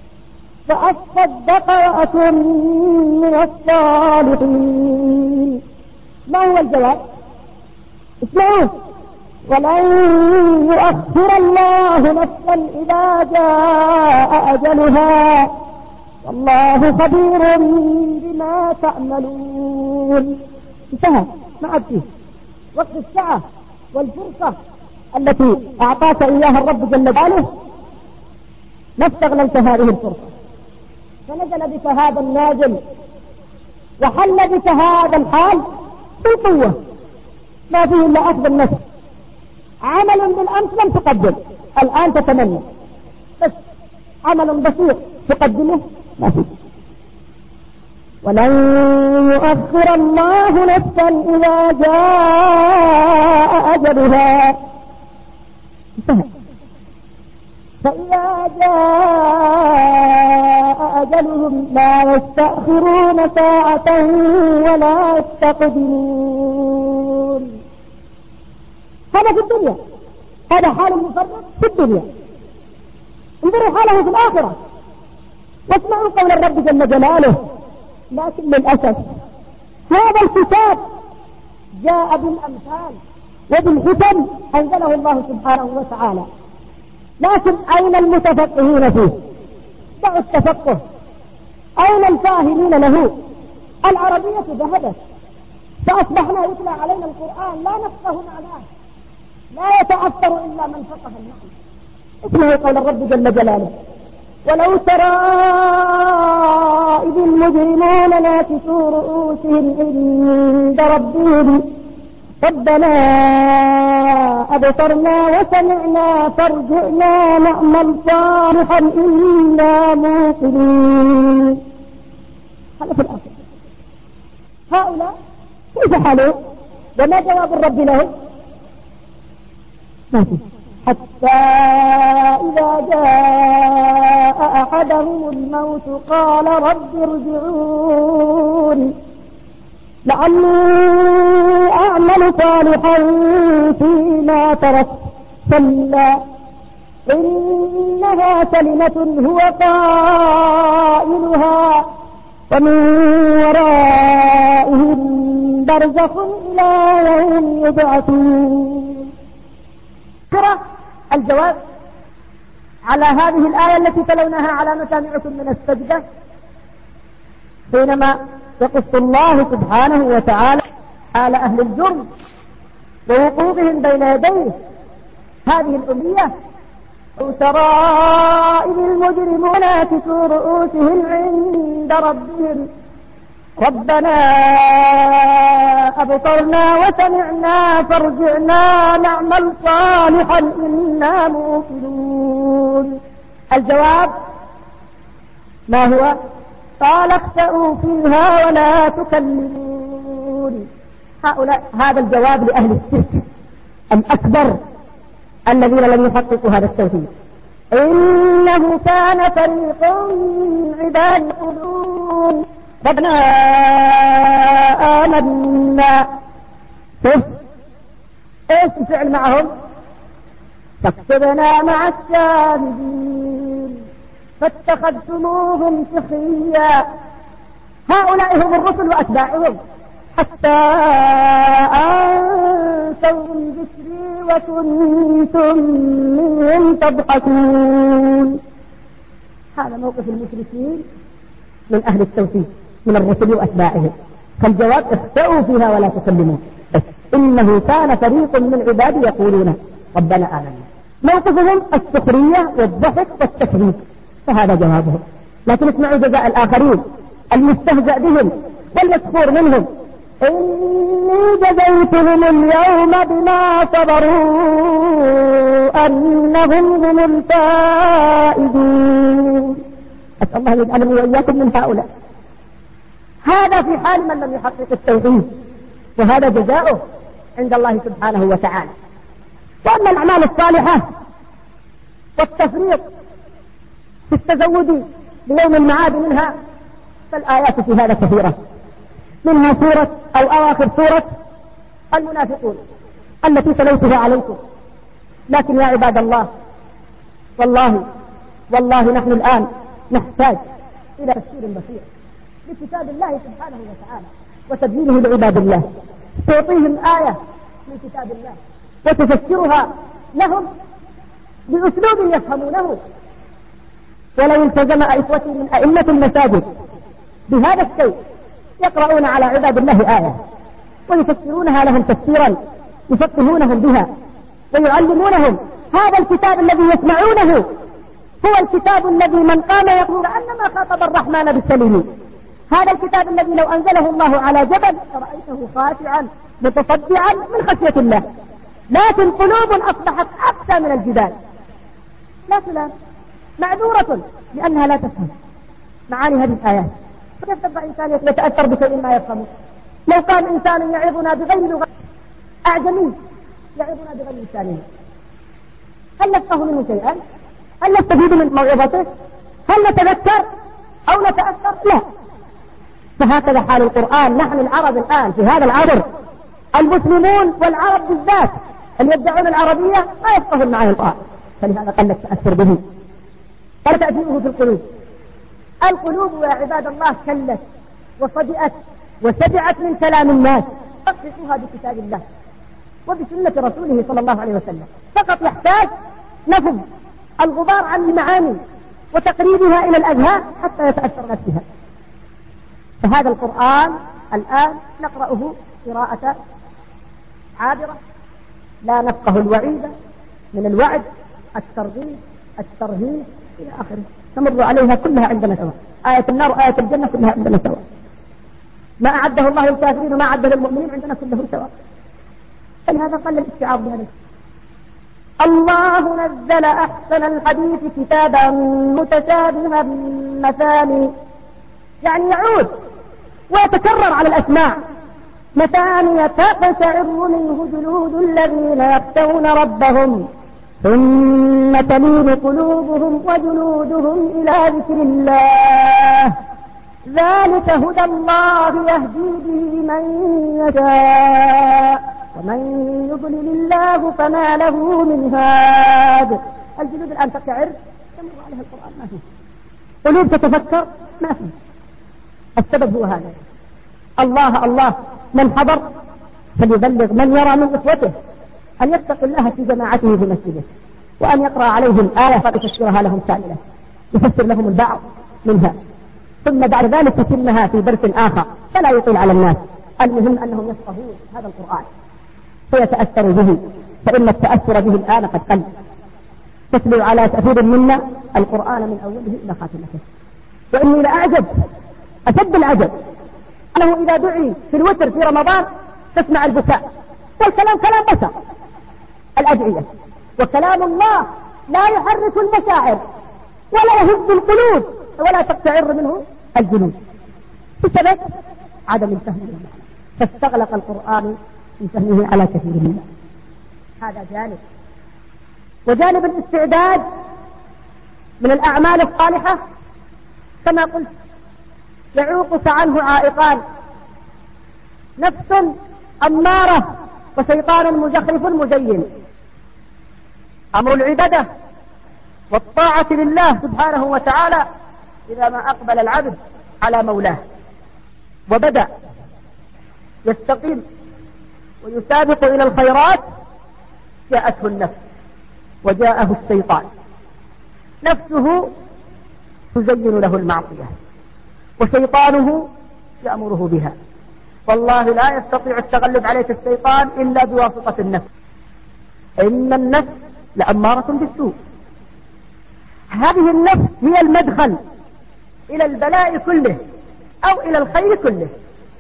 فأصدق وأكن من الصالحين. ما هو الجواب؟ اسمعوا: ولن يؤخر الله نفسا إذا جاء أجلها والله خبير بما تعملون. انتهى، ما عاد فيه. وقت الساعة والفرصة التي أعطاك إياها الرب جل جلاله ما استغللت هذه الفرصة، فنزل بك هذا النازل وحل بك هذا الحال بالقوة، ما فيه إلا أخذ النفس. عمل بالأمس لم تقدم، الآن تتمنى، بس عمل بسيط تقدمه ما فيه. ولن يؤخر الله نفسا إذا جاء أجلها. انتهى. فإذا جاء أجلهم لا يستأخرون ساعة ولا يستقدمون. هذا في الدنيا، هذا حال المفرط في الدنيا. انظروا حاله في الآخرة واسمعوا قول الرب جل جلاله. لكن للأسف هذا الكتاب جاء بالأمثال وبالحكم أنزله الله سبحانه وتعالى، لكن أين المتفقهين فيه؟ دعوا التفقه. أين الفاهمين له؟ العربية ذهبت، فأصبحنا يتلى علينا القرآن لا نفقه معناه، لا يتأثر إلا من فقه المعنى. اسمعوا قول الرب جل جلاله: ولو ترى إذ المجرمون ناكسوا رؤوسهم عند ربهم ربنا أبصرنا وسمعنا فارجعنا نعمل صالحا إنا موقنون. هذا في الآخر. هؤلاء كيف حالهم؟ وما جواب الرب لهم؟ ما فيه. حتى إذا جاء أحدهم الموت قال رب ارجعون لعلي أعمل صالحا فيما تركت كلا إنها كلمة هو قائلها ومن ورائهم برزخ إلى يوم يبعثون. ترى الجواب على هذه الآية التي تلوناها على مسامعكم من السجدة، حينما يقص الله سبحانه وتعالى حال أهل الجرم ووقوفهم بين يديه هذه الأمية: ترى إذ المجرمون ناكسوا رؤوسهم عند ربهم ربنا أبصرنا وسمعنا فارجعنا نعمل صالحا إنا موقنون. الجواب ما هو؟ قال اخسئوا فيها ولا تكلمون. هؤلاء هذا الجواب لأهل الشرك الأكبر الذين لم يحققوا هذا التوحيد. إنه كان فريق من عبادي يقولون ربنا آمنا. شوف ايش الفعل معهم؟ فاكتبنا مع الشاهدين فاتخذتموهم سخريا. هؤلاء هم الرسل وأتباعهم حتى أنسوا ذكري وكنتم منهم تضحكون. هذا موقف المشركين من أهل التوحيد من الرسل وأتباعهم. فالجواب اخسئوا فيها ولا تكلمون. إنه كان فريق من عبادي يقولون ربنا آمنا. موقفهم السخرية والضحك والتكذيب، فهذا جوابهم. لكن اسمعوا جزاء الآخرين المستهزأ بهم والمسخور منهم: إني جزيتهم اليوم بما صبروا أنهم هم الفائزون. أسأل الله يجعلني وإياكم من هؤلاء. هذا في حال من لم يحقق التوحيد، وهذا جزاؤه. عند الله سبحانه وتعالى. وأما الأعمال الصالحة والتفريط في التزود ليوم المعاد منها فالآيات في هذا كثيرة، منها سورة أو أواخر سورة المنافقون التي تلوتها عليكم. لكن يا عباد الله، والله والله نحن الآن نحتاج إلى تفسير بصير لكتاب الله سبحانه وتعالى وتبيينه لعباد الله، تعطيهم آية من كتاب الله وتفسرها لهم بأسلوب يفهمونه. ولو التزم أئمة من أئمة المساجد بهذا الشيء يقرؤون على عباد الله آية ويفسرونها لهم تفسيرا يفقهونهم بها ويعلمونهم هذا الكتاب الذي يسمعونه هو الكتاب الذي من قام يقول أنما خاطب الرحمن بالسليم. هذا الكتاب الذي لو أنزله الله على جبل رأيته خاشعا متصدعا من خشية الله، لكن قلوب أصبحت أقسى من الجبال لا تلام، معذورة لأنها لا تفهم معاني هذه الآيات. فكيف تبقى إنسان يتأثر بشيء ما يفهمه؟ لو كان إنسان يعظنا بغير لغة أعجمي يعظنا بغير لسانه، هل نفقه منه شيئا؟ هل نستفيد من موعظته؟ هل نتذكر أو نتأثر؟ لا. فهكذا حال القرآن. نحن العرب الآن في هذا العصر، المسلمون والعرب بالذات اللي يدعون العربية ما يفقهون معاني القرآن، فلهذا قل التأثر به، قل تأثيره في القلوب. القلوب يا عباد الله كلت وصدئت وسجعت من كلام الناس، فاقصوها بكتاب الله وبسنة رسوله صلى الله عليه وسلم. فقط يحتاج نفض الغبار عن المعاني وتقريبها إلى الأذهان حتى يتأثر الناس بها. فهذا القرآن الآن نقرأه قراءة عابرة، لا نفقه الوعيد من الوعد، الترغيب، الترهيب إلى آخره، نمر عليها كلها عندنا سواء. آية النار وآية الجنة كلها عندنا سواء. ما أعده الله للكافرين وما أعده للمؤمنين عندنا كله سواء. فلهذا قل الاستيعاب بهذا. الله نزل أحسن الحديث كتابا متشابها مثاني، يعني يعود ويتكرر على الأسماع، مثاني تقشعر منه جلود الذين يخشون ربهم ثم تلين قلوبهم وجلودهم إلى ذكر الله، ذلك هدى الله يهدي به من يشاء ومن يضلل الله فما له من هاد. الجلود الآن تقشعر تمر عليها القرآن ما فيه، قلوب تتفكر ما فيه. السبب هو هذا. الله الله من حضر فليبلغ من يرى من إخوته أن يتقي الله في جماعته في مسجده، وأن يقرأ عليهم آية فيفسرها لهم كاملة، يفسر لهم البعض منها، ثم بعد ذلك يتمها في درس آخر فلا يطيل على الناس. المهم أنهم يفقهون هذا القرآن فيتأثروا به، فإن التأثر به الآن قد قل. تتلو على كثير منا القرآن من أوله إلى خاتمته، وإني لأعجب أشد العجب أنه إذا دعي في الوتر في رمضان تسمع البكاء والكلام كلام بشر الأدعية، وكلام الله لا يحرك المشاعر ولا يهز القلوب ولا تقشعر منه الجلود، بسبب عدم الفهم للمعنى، فاستغلق القرآن في فهمه على كثير منه. هذا جانب. وجانب الاستعداد من الأعمال الصالحة كما قلت يعوقك عنه عائقان: نفس أمارة وشيطان مزخرف مزين. أمر العبادة والطاعة لله سبحانه وتعالى إذا ما أقبل العبد على مولاه وبدأ يستقيم ويسابق إلى الخيرات جاءته النفس وجاءه الشيطان. نفسه تزين له المعصية وشيطانه يأمره بها. والله لا يستطيع التغلب عليك الشيطان إلا بواسطة النفس، إن النفس لأمارة بالسوء. هذه النفس هي المدخل إلى البلاء كله أو إلى الخير كله.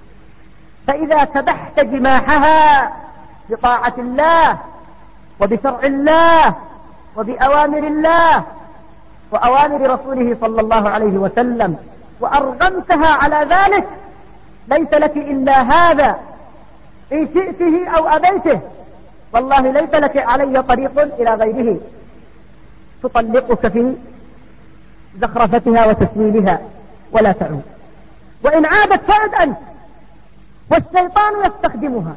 فإذا كبحت جماحها بطاعة الله وبشرع الله وبأوامر الله وأوامر رسوله صلى الله عليه وسلم وأرغمتها على ذلك، ليس لك إلا هذا إن شئته أو أبيته، والله ليس لك علي طريق إلى غيره، تطلقك في زخرفتها وتسويلها ولا تعود، وإن عادت فعد أنت. والشيطان يستخدمها،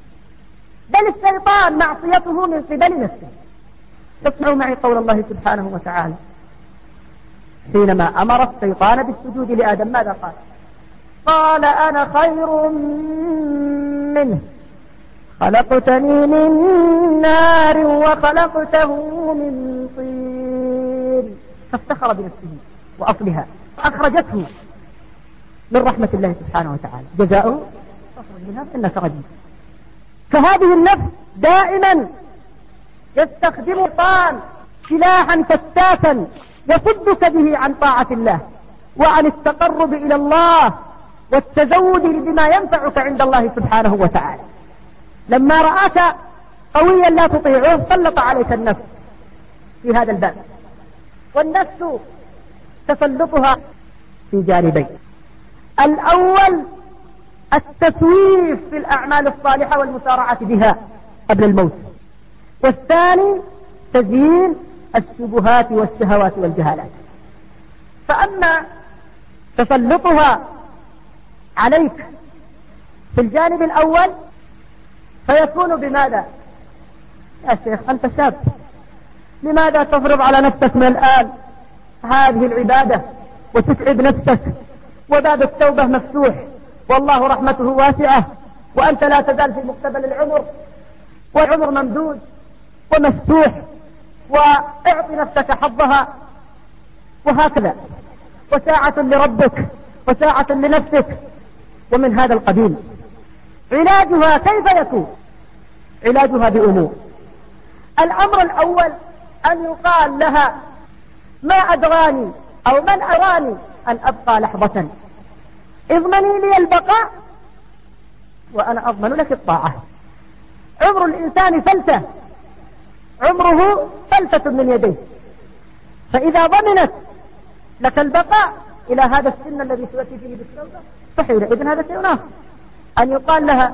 بل الشيطان معصيته من قبل نفسه. تسمعوا معي قول الله سبحانه وتعالى حينما أمر الشيطان بالسجود لآدم، ماذا قال؟ قال أنا خير منه خلقتني من نار وخلقته من طين. فافتخر بنفسه وأصلها، أخرجته من رحمة الله سبحانه وتعالى، جزاؤه فاخرج منها فإنك رجيم. فهذه النفس دائما يستخدم الشيطان سلاحا فتاكا يصدك به عن طاعة الله وعن التقرب إلى الله والتزود بما ينفعك عند الله سبحانه وتعالى. لما رآك قويا لا تطيعه سلط عليك النفس في هذا الباب. والنفس تسلطها في جانبين: الأول التسويف في الأعمال الصالحة والمسارعة بها قبل الموت، والثاني تزيين الشبهات والشهوات والجهالات. فأما تسلطها عليك في الجانب الأول فيكون بماذا؟ يا شيخ أنت شاب، لماذا تفرض على نفسك من الآن هذه العبادة وتتعب نفسك؟ وباب التوبة مفتوح والله رحمته واسعة، وأنت لا تزال في مقتبل العمر، والعمر ممدود ومفتوح، واعط نفسك حظها، وهكذا، وساعة لربك وساعة لنفسك ومن هذا القبيل. علاجها كيف يكون؟ علاجها بأمور. الأمر الأول أن يقال لها ما أدراني أو من أراني أن أبقى لحظة، اضمني لي البقاء وأنا أضمن لك الطاعة. عمر الإنسان فلتة، عمره فلتة من يديه، فإذا ضمنت لك البقاء إلى هذا السن الذي تؤتي فيه بالتوبة فحينئذ هذا شيء آخر. أن يقال لها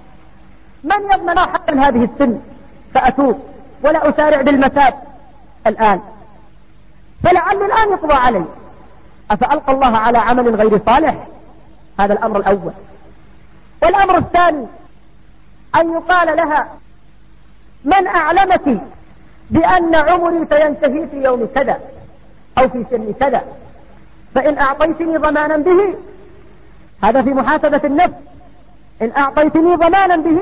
من يضمن حتى هذه السن فأتوب ولا أسارع بالمتاب الآن، فلعل الآن يقضى علي، أفألقى الله على عمل غير صالح؟ هذا الأمر الأول. والأمر الثاني أن يقال لها من أعلمك بأن عمري سينتهي في يوم كذا أو في سن كذا، فإن أعطيتني ضمانا به، هذا في محاسبة النفس، إن أعطيتني ضمانا به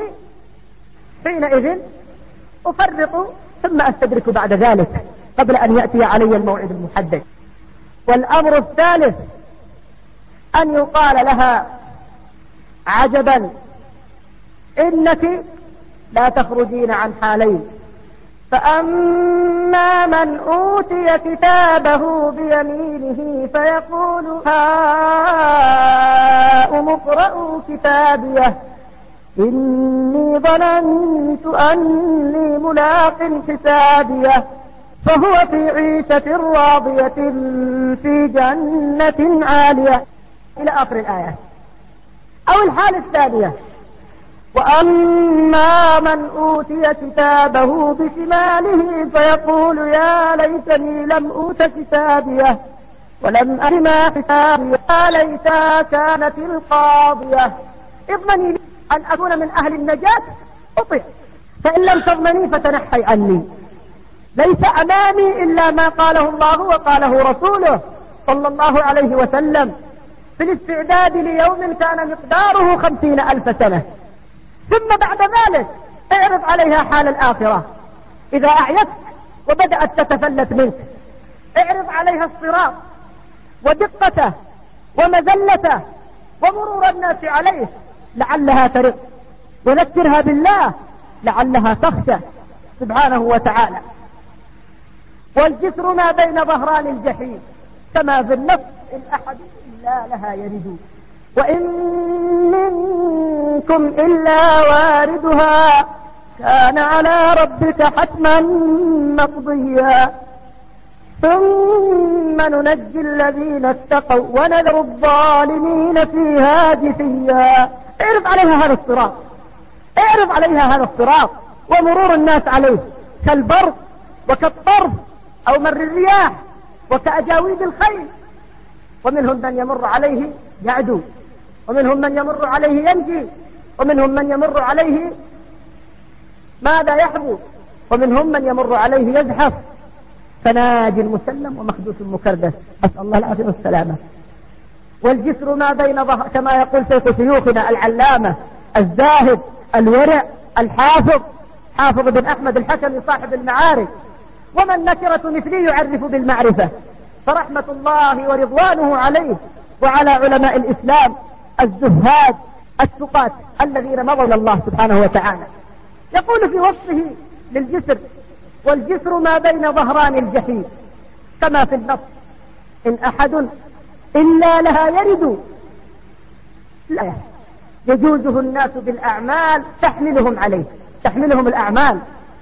حينئذ أفرط ثم أستدرك بعد ذلك قبل أن يأتي علي الموعد المحدد. والأمر الثالث أن يقال لها عجبا إنك لا تخرجين عن حالين: فأما من أوتي كتابه بيمينه فيقول هاؤم اقرءوا كتابيه إني ظننت أني ملاق حسابيه فهو في عيشة راضية في جنة عالية، إلى آخر الآيات. أو الحالة الثانية: وأما من أوتي كتابه بشماله فيقول يا ليتني لم أوت كتابيه ولم أدر ما حسابيه يا ليتها كانت القاضية. اضمني لي أن أكون من أهل النجاة أطيع، فإن لم تضمني فتنحي عني. ليس أمامي إلا ما قاله الله وقاله رسوله صلى الله عليه وسلم في الاستعداد ليوم كان مقداره خمسين ألف سنة. ثم بعد ذلك اعرض عليها حال الآخرة إذا أعيت وبدأت تتفلت منك، اعرض عليها الصراط ودقته ومزلته ومرور الناس عليه لعلها ترق، وذكرها بالله لعلها تخشى سبحانه وتعالى. والجسر ما بين ظهران الجحيم كما في النفس إن أحد إلا لها يرد، وإن منكم إلا واردها كان على ربك حتما مقضيا ثم ننجي الذين اتقوا ونذر الظالمين فيها جثيا. اعرف عليها هذا الصراط اعرض عليها هذا الصراط ومرور الناس عليه كالبرق وكالطرف أو مر الرياح وكأجاويد الخيل. ومنهم من يمر عليه يعدو، ومنهم من يمر عليه ينجي، ومنهم من يمر عليه ماذا يحبو، ومنهم من يمر عليه يزحف. فناج مسلم ومخدوش مكردس، أسأل الله العافية والسلامة. والجسر ما بين ظهر، كما يقول شيخ شيوخنا العلامة الزاهد الورع الحافظ حافظ بن أحمد الحكمي صاحب المعارف: ومن نكرة مثلي يعرف بالمعرفة. فرحمة الله ورضوانه عليه وعلى علماء الإسلام الزهاد الثقات الذين مضوا إلى الله سبحانه وتعالى. يقول في وصفه للجسر: والجسر ما بين ظهران الجحيم، كما في النص: إن أحد إلا لها يرد، لا يجوزه الناس بالأعمال تحملهم عليه، تحملهم الأعمال،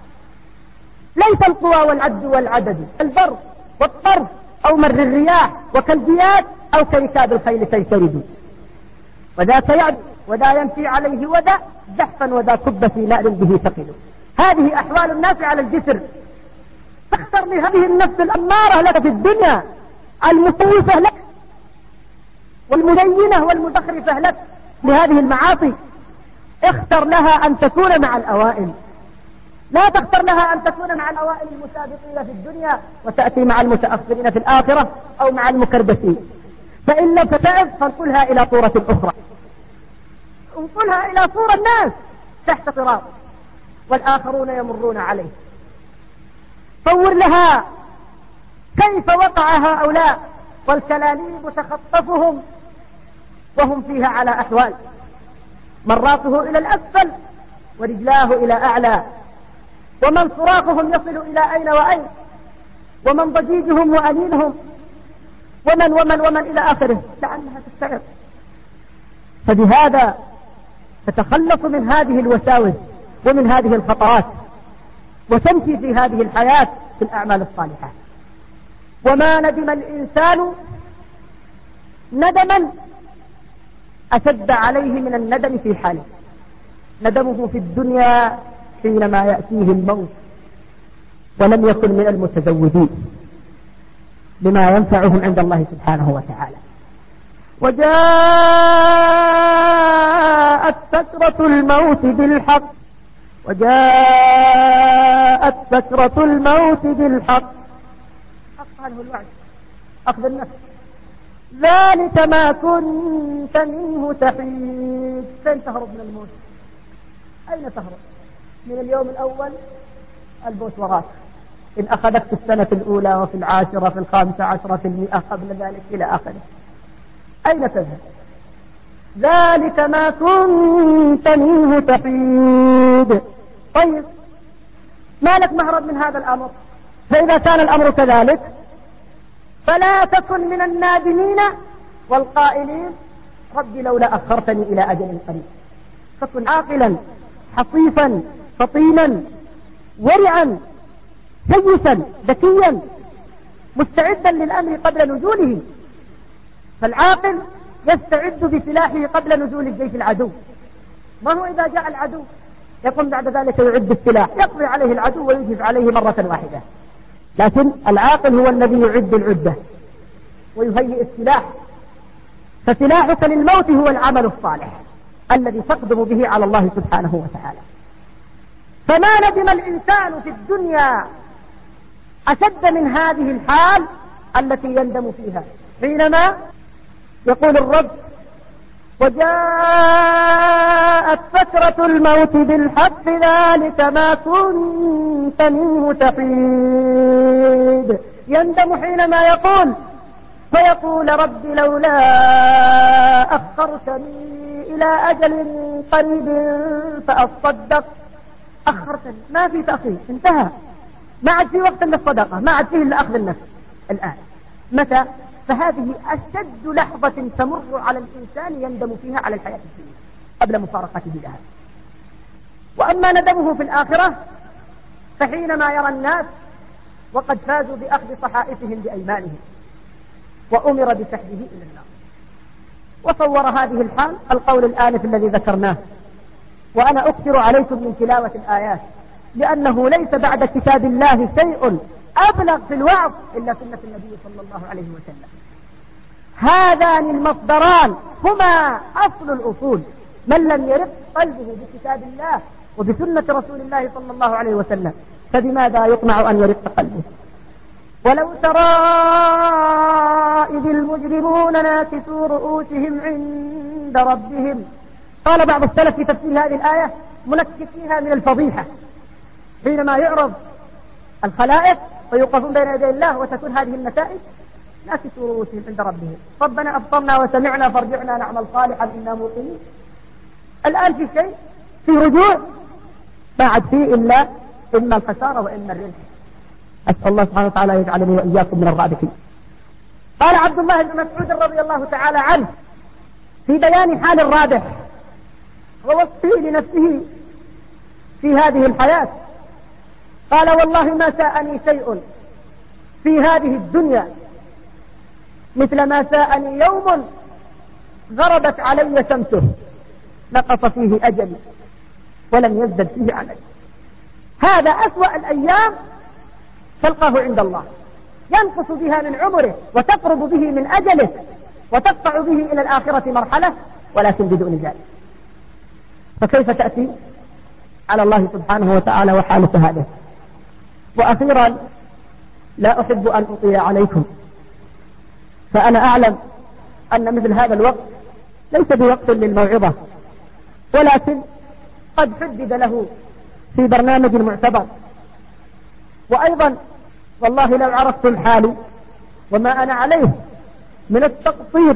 ليس القوى والعد والعدد، البر والطرف أو مر الرياح وكالجياد أو كركاب الخيل تجترد. وذاك يعد وذا يمشي عليه وذا زحفا وذا كب في نار به ثقل. هذه أحوال الناس على الجسر. تختر لهذه النفس الأمارة لك في الدنيا، المسوفة لك والمزينة والمزخرفة لك لهذه المعاصي. اختر لها أن تكون مع الأوائل، لا تختر لها أن تكون مع الأوائل المسابقين في الدنيا وتأتي مع المتأخرين في الآخرة أو مع المكردسين. فإن لم تتعب فانقلها إلى صورة أخرى، انقلها إلى صورة الناس تحت صراط والآخرون يمرون عليه. صور لها كيف وقع هؤلاء والكلاليب تخطفهم وهم فيها على أحوال، مراته إلى الأسفل ورجلاه إلى أعلى، ومن صراخهم يصل إلى أين وأين، ومن ضجيجهم وأنينهم، ومن ومن ومن إلى آخره، لعلها تستعر. فبهذا تتخلص من هذه الوساوس ومن هذه الخطرات، وتمشي في هذه الحياة في الأعمال الصالحة. وما ندم الإنسان ندما أشد عليه من الندم في حاله. ندمه في الدنيا حينما يأتيه الموت ولم يكن من المتزودين بما ينفعهم عند الله سبحانه وتعالى. وجاءت سكرة الموت بالحق، وجاءت سكرة الموت بالحق، حق عنه الوعد، أخذ النفس. ذلك ما كنت منه تحيد. فين تهرب من الموت؟ أين تهرب؟ من اليوم الأول البوس وغاك، إن أخذت في السنة الأولى وفي العاشرة في الخامسة عشرة في المئة قبل ذلك إلى آخره. أين تذهب؟ ذلك ما كنت منه تحيد. طيب ما لك مهرب من هذا الأمر؟ فإذا كان الأمر كذلك فلا تكن من النادمين والقائلين ربي لولا أخرتني إلى أجل قريب. فكن عاقلا حصيفا فطينا ورعا سيسا ذكيا مستعدا للأمر قبل نزوله. فالعاقل يستعد بسلاحه قبل نزول الجيش العدو، ما هو إذا جاء العدو يقوم بعد ذلك يعد السلاح يقضي عليه العدو ويجهز عليه مرة واحدة. لكن العاقل هو الذي يعد العدة ويهيئ السلاح. فسلاحك للموت هو العمل الصالح الذي تقدم به على الله سبحانه وتعالى. فما ندم الإنسان في الدنيا أشد من هذه الحال التي يندم فيها حينما يقول الرب وجاءت سكرة الموت بالحق ذلك ما كنت منه تحيد. يندم حينما يقول فيقول رب لولا أخرتني إلى أجل قريب فأصدق. أخرتني، ما في تأخير، انتهى، ما عاد في وقت للصدقة، ما عاد فيه إلا أخذ النفس الآن. متى؟ فهذه أشد لحظة تمر على الإنسان يندم فيها على الحياة الدنيا قبل مفارقته لها. وأما ندمه في الآخرة فحينما يرى الناس وقد فازوا بأخذ صحائفهم بأيمانهم وأمر بسحبه إلى النار. وصور هذه الحال القول الآنف الذي ذكرناه وأنا أكثر عليكم من تلاوة الآيات، لأنه ليس بعد كتاب الله شيء أبلغ في الوعظ إلا سنة النبي صلى الله عليه وسلم. هذان المصدران هما أصل الأصول. من لم يرق قلبه بكتاب الله وبسنة رسول الله صلى الله عليه وسلم فبماذا يطمع أن يرق قلبه؟ ولو ترى إذ المجرمون ناكسوا رؤوسهم عند ربهم. قال بعض السلف في تفسير هذه الآية منكسيها من الفضيحة، حينما يعرض الخلائق ويوقفون بين يدي الله وتكون هذه النتائج، ناكسوا رؤوسهم عند ربهم ربنا أبصرنا وسمعنا فارجعنا نعمل صالحا إنا موقنين. الآن في شيء في رجوع ما عاد فيه إلا إما الخسارة وإما الربح. أسأل الله سبحانه وتعالى يجعلني وإياكم من الرابحين. قال عبد الله بن مسعود رضي الله تعالى عنه في بيان حال الرابح ووصفه لنفسه في هذه الحياة، قال والله ما ساءني شيء في هذه الدنيا مثل ما ساءني يوم غربت علي شمسه نقص فيه أجلي ولم يزدد فيه عملي. هذا أسوأ الأيام تلقاه عند الله، ينقص بها من عمره وتقرب به من أجله وتقطع به إلى الآخرة مرحلة، ولكن بدون ذلك. فكيف تأتي على الله سبحانه وتعالى وحالة هذا؟ وأخيرا لا أحب أن أطيع عليكم، فأنا أعلم أن مثل هذا الوقت ليس بوقت للموعظة، ولكن قد حدد له في برنامج معتبر. وأيضا والله لو عرفتم حالي وما أنا عليه من التقصير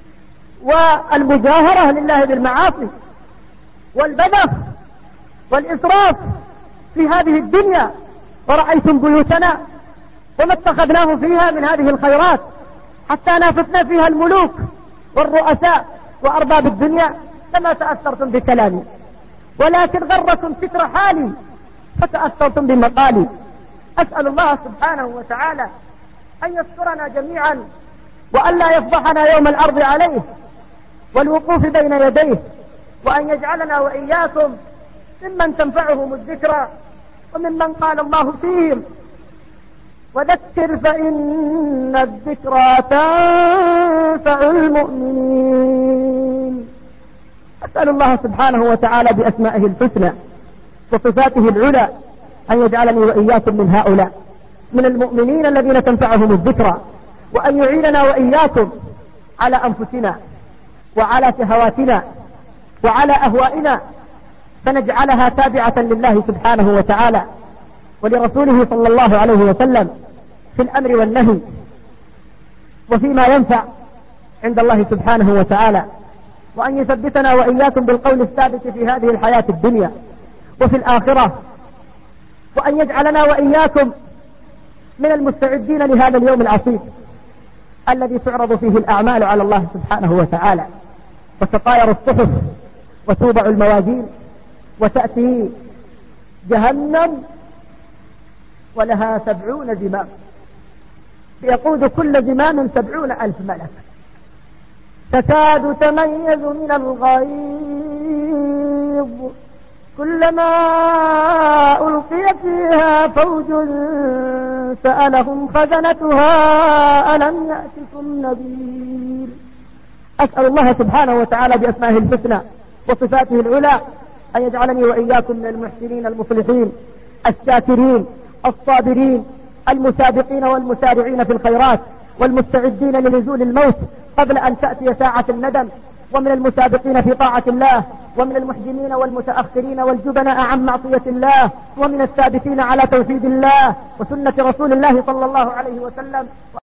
والمجاهرة لله بالمعاصي والبذخ والإسراف في هذه الدنيا، ورأيتم بيوتنا وما اتخذناه فيها من هذه الخيرات حتى نافتنا فيها الملوك والرؤساء وأرباب الدنيا، لما تأثرتم بكلامي، ولكن غركم ستر حالي فتأثرتم بمقالي. أسأل الله سبحانه وتعالى أن يسترنا جميعا وأن لا يفضحنا يوم الأرض عليه والوقوف بين يديه، وأن يجعلنا وإياكم ممن تنفعهم الذكرى وممن قال الله فيهم وذكر فإن الذكرى تنفع المؤمنين. أسأل الله سبحانه وتعالى بأسمائه الحسنى وصفاته العلى أن يجعلني وإياكم من هؤلاء من المؤمنين الذين تنفعهم الذكرى، وأن يعيننا وإياكم على أنفسنا وعلى شهواتنا وعلى أهوائنا فنجعلها تابعة لله سبحانه وتعالى ولرسوله صلى الله عليه وسلم في الأمر والنهي وفيما ينفع عند الله سبحانه وتعالى، وأن يثبتنا وإياكم بالقول الثابت في هذه الحياة الدنيا وفي الآخرة، وأن يجعلنا وإياكم من المستعدين لهذا اليوم العصيب الذي تعرض فيه الأعمال على الله سبحانه وتعالى وتطاير الصحف وتوضع الموازين وتأتي جهنم ولها سبعون زمام يقود كل زمام سبعون ألف ملك تكاد تميز من الغيظ كلما ألقي فيها فوج سألهم خزنتها ألم يأتكم نذير. أسأل الله سبحانه وتعالى بأسمائه الحسنى وصفاته العلى أن يجعلني وإياكم من المحسنين المصلحين الشاكرين الصابرين المسابقين والمسارعين في الخيرات والمستعدين لنزول الموت قبل أن تأتي ساعة الندم، ومن المسابقين في طاعة الله، ومن المحجمين والمتأخرين والجبناء عن معصية الله، ومن الثابتين على توحيد الله وسنة رسول الله صلى الله عليه وسلم.